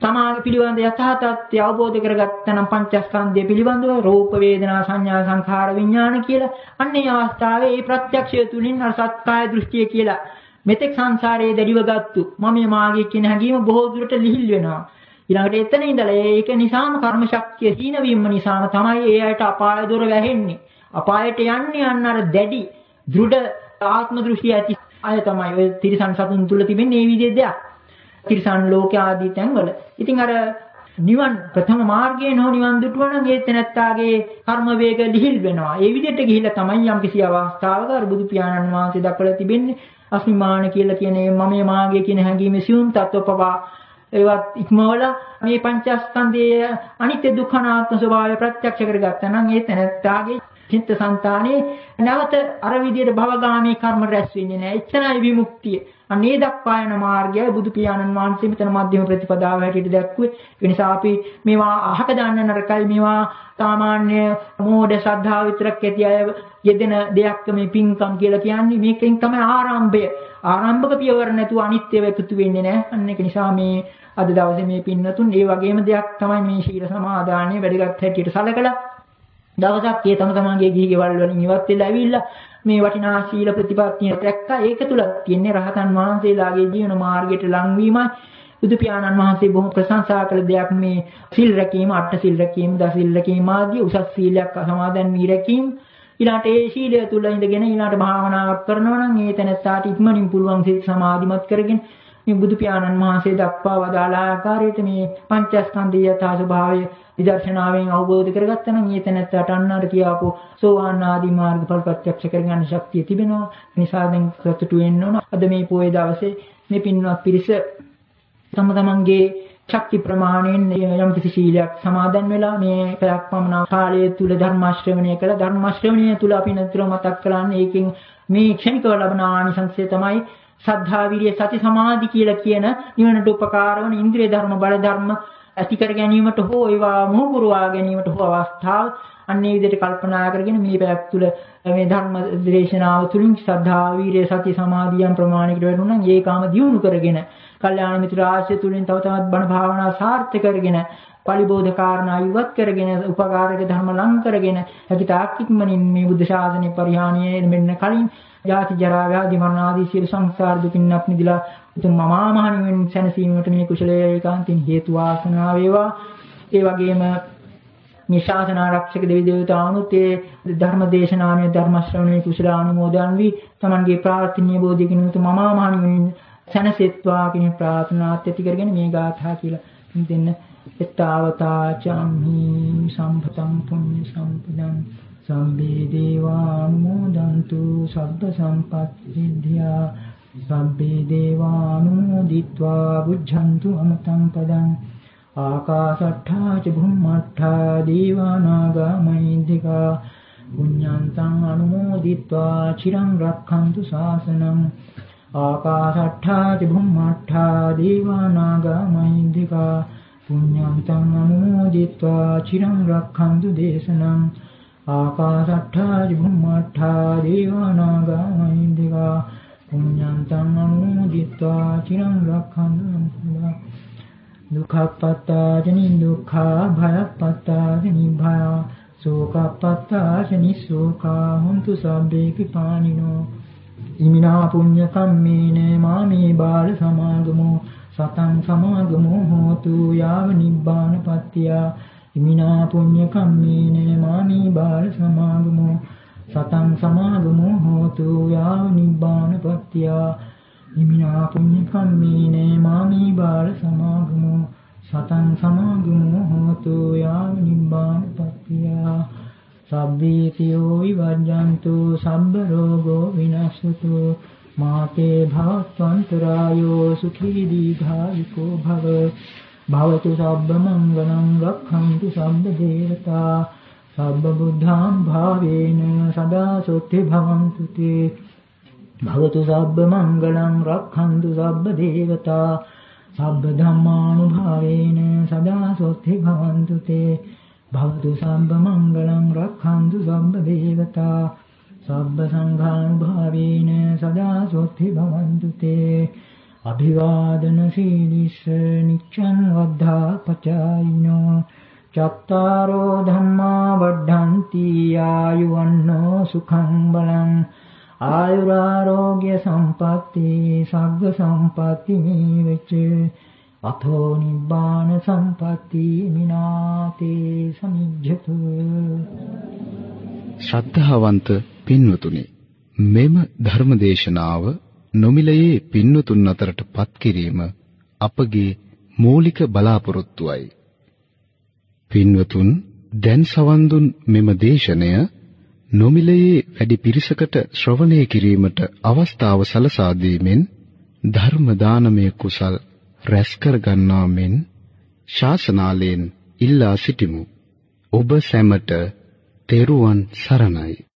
තමාගේ පිළිබඳ යථා තත්ත්වය අවබෝධ කරගත්තා නම් පංචස්කන්ධය පිළිබඳව රූප වේදනා සංඥා සංඛාර විඥාන කියලා අන්නේ අවස්ථාවේ මේ ප්‍රත්‍යක්ෂය තුලින් අර සත්කාය දෘෂ්ටිය කියලා මෙතෙක් සංසාරයේ දැඩිව ගත්තු මම මාගේ කියන හැඟීම බොහෝ දුරට ලිහිල් වෙනවා. ඊළඟට එතන ඉඳලා ඒක නිසාම කර්ම ශක්තිය හීන වීම නිසාම තමයි ඒ අයට අපාය දොර වැහෙන්නේ. අපායට යන්නේ අන්න අර දැඩි දෘಢ ආත්ම දෘෂ්ටිය ඇති අය තමයි ඔය තිරිසන් සතුන් තුල තිබෙන්නේ මේ විදිහේ දෙයක්. තිරිසන් ලෝක ආදී තැන්වල. ඉතින් අර නිවන් ප්‍රථම මාර්ගයේ නෝ නිවන් දුටුවා නම් ඒ තැනත්තාගේ කර්ම වේග ලිහිල් වෙනවා. ඒ විදිහට ගිහිල්ලා තමයි යම් කිසි අවස්ථාවක අර බුදු පියාණන් වහන්සේ දක්වලා තිබෙන්නේ අස්මිමාන කියලා කියන මම මාගේ කියන හැඟීමේ සියුම් තත්ත්ව පවා ඒවත් ඉක්මවලා මේ පංචස්කන්ධයේ අනිත්‍ය දුක්ඛ අනාත්ම ස්වභාවය ප්‍රත්‍යක්ෂ කරගත්තා නම් ඒ තැනත්තාගේ චිත්තසංතානේ නැවත අර විදිහට භවගාමී කර්ම රැස් වෙන්නේ නැහැ. එච්චරයි විමුක්තිය. අනේ දක්වා යන මාර්ගය බුදු පියාණන් වහන්සේ මෙතන මධ්‍යම ප්‍රතිපදාව හැටියට දැක්ුවේ. ඒ නිසා අපි මේවා අහක දාන්න නරකයි. මේවා සාමාන්‍ය මෝඩ ශ්‍රද්ධාව විතරක් ඇති අය යෙදෙන දෙයක් මේ පින්කම් කියලා කියන්නේ. මේකෙන් තමයි ආරම්භය. ආරම්භක පියවර නැතුව අනිත්‍යව එකතු වෙන්නේ නැහැ. අන්න ඒක නිසා මේ අද දවසේ මේ පින්නතුන් ඒ වගේම දෙයක් තමයි මේ ශීල සමාදානයේ වැඩගත් හැටියට සැලකලා දවසක් ඒ තම තමන්ගේ ගිහි ගෙවල් වලින් ඉවත් වෙලා ඇවිල්ලා මේ වටිනා ශීල ප්‍රතිපත්තිය දැක්කා. ඒක තුල තියෙන්නේ රහතන් වහන්සේලාගේ ජීවන මාර්ගයට ලංවීමයි. බුදු පියාණන් වහන්සේ බොහොම ප්‍රශංසා කළ දෙයක් මේ සිල් රැකීම, අට සිල් රැකීම, දස සිල් රැකීම ආදී උසස් සීලයක් සමාදන් වී රැකීම. ඊළාට ඒ ශීලය තුල ඉඳගෙන ඊළාට භාවනාවක් කරනවා නම් ඒ තැනත්තාට ඉක්මනින් පුළුවන් සිත සමාධිමත් කරගෙන මේ බුදු පියාණන් වහන්සේ දක්වා වදාළ ආකාරයට මේ පංචස්කන්ධය යථා ස්වභාවය විදර්ශනාවෙන් අවබෝධ කරගත්තා නම් ඒ තැනත්තාට අන්නාට කියාපු සෝවාන් ආදී මාර්ගඵල ප්‍රත්‍යක්ෂ කරගන්න ශක්තිය තිබෙනවා. නිසා දැන් සතුටු වෙන්න ඕන. අද මේ පොයේ දවසේ මේ පින්වත් පිරිස තම තමන්ගේ ශක්ති ප්‍රමාණයෙන් යම් කිසි ශීලයක් සමාදන් වෙලා මේ පැයක් පමණ කාලය තුල ධර්ම ශ්‍රවණය කළා. ධර්ම ශ්‍රවණය තුල අපි නිතර මතක් කරන්නේ ඒකෙන් මේ ක්ෂණිකව ලබන ආනිසංසය තමයි සද්ධා විරිය සති සමාධි කියලා කියන නිවනට උපකාර වන ඉන්ද්‍රිය ධර්ම බල ධර්ම ඇති කර ගැනීමට හෝ ඒවා මොහුරුවා ගැනීමට හෝ අවස්ථාව අන්නේ විදිහට කල්පනා කරගෙන මේ පැයක් තුල මේ ධර්ම දේශනාව තුලින් සද්ධා විරිය සති සමාධියන් ප්‍රමාණිකට වෙනුණා නම් ඒකාම දියුණු කරගෙන කල්යාණ මිත්‍ර ආශ්‍රය තුලින් තව තවත් බණ භාවනා සාර්ථක කරගෙන පරිබෝධ කාරණා ඉවත් කරගෙන උපකාරක ධර්ම ලං කරගෙන හැකි තාක් ඉක්මනින් මේ බුද්ධ ශාසනය පරිහානියේ මෙන්න කලින් ජාති ජරා ව්‍යාධි මරණ ආදී සියලු සංසාර දුකින් අප නිදලා උතුම් මමා මහ නිවෙන් සැනසීමට මේ කුසලයේ ඒකාන්තින් හේතු වාසනා වේවා. ඒ වගේම මේ ශාසන ආරක්ෂක දෙවි දේවතාවුනුත් ඒ ධර්ම දේශනාවේ ධර්ම ශ්‍රවණයේ කුසල අනුමෝදන් වී තමන්ගේ ප්‍රාර්ථනීය බෝධියකින් උතුම් මමා මහ නිවෙන් සැනසෙත්වා කියන ප්‍රාර්ථනාවත් ඇති කරගෙන මේ ගාථා කියලා දෙන්න. එත්තාවතා චම්හි සම්පතං පුඤ්ඤ සම්පදං සම්බේ දේවානුමෝදන්තු සබ්බ සම්පත්ති සිද්ධියා සබ්බේ දේවානුමෝදිत्वा බුද්ධන්තු අමතං පදං ආකාශට්ඨා ච භුම්මට්ඨා දීවානාගා මහින්దికා පුඤ්ඤන්තං අනුමෝදිत्वा චිරං රක්ඛන්තු ශාසනං ආකාශට්ඨා ච භුම්මට්ඨා දීවානාගා මහින්దికා පුඤ්ඤන්තං අනුමෝදිत्वा චිරං රක්ඛන්තු දේශනං ආකාශට්ඨා ච භුම්මට්ඨා දීවානාගා මහින්దికා පුඤ්ඤන්තං අනුමෝදිत्वा චිරං රක්ඛන්තු දුක්ඛප්පත්තා ජනි දුක්ඛා භයප්පත්තා ජනි භය සෝකප්පත්තා ජනි සෝකා හුන්තු සබ්බේ පිපානිනෝ ඉමිනා පුඤ්ඤ කම්මේන මාමේ බාල සමාගමෝ සතං සමාගමෝ හෝතු යාව නිබ්බානපත්තිය ඉමිනා පුඤ්ඤ කම්මේන මාමේ බාල සමාගමෝ සතං සමාගමෝ හෝතු යාව නිබ්බානපත්තිය ඉමිනා පුඤ්ඤ කම්මේන මාමේ බාල සමාගමෝ සතං සමාගමෝ හෝතු යාව නිබ්බානපත්තිය සබ්බීතියෝ විවජ්ජන්තු සබ්බ රෝගෝ විනස්සතු මාතේ භවත්වන්තරායෝ සුඛී දීඝායුකෝ භව භවතු සබ්බ මංගලං රක්ඛන්තු සබ්බ දේවතා සබ්බ බුද්ධාං භාවේන සදා සොත්ති භවන්තු තේ භවතු සබ්බ මංගලං රක්ඛන්තු සබ්බ දේවතා සබ්බ ධම්මානුභාවේන සදා සොත්ති භවන්තු තේ භවතු සබ්බ මංගලං රක්ඛන්තු සබ්බ දේවතා සබ්බ සංඝානුභාවේන සදා සොත්ති භවන්තු තේ අභිවාදන සීලිස නිච්ඡං වද්ධා පචායිනෝ චත්තාරෝ ධම්මා වඩ්ඩಂತಿ ආයුවන්නෝ සුඛං බලං ආයුරාෝග්‍ය සම්පatti සග්ග සම්පatti මේවච අතෝ නිබ්බාන සම්පatti මිනාතේ සමිජ්ජතු.
ශ්‍රද්ධාවන්ත පින්වතුනි, මෙම ධර්මදේශනාව නොමිලයේ පින්වතුන් අතරට පත් කිරීම අපගේ මූලික බලාපොරොත්තුවයි. පින්වතුන් දැන් සවන් දුන් මෙම දේශනය නොමිලයේ වැඩි පිරිසකට ශ්‍රවණය කිරීමට අවස්ථාව සලසා දීමෙන් ධර්ම දානමය කුසල් රැස් කර ගන්නා මෙන් ශාසනාලයෙන් ඉල්ලා සිටිමු. ඔබ සැමට තෙරුවන් සරණයි.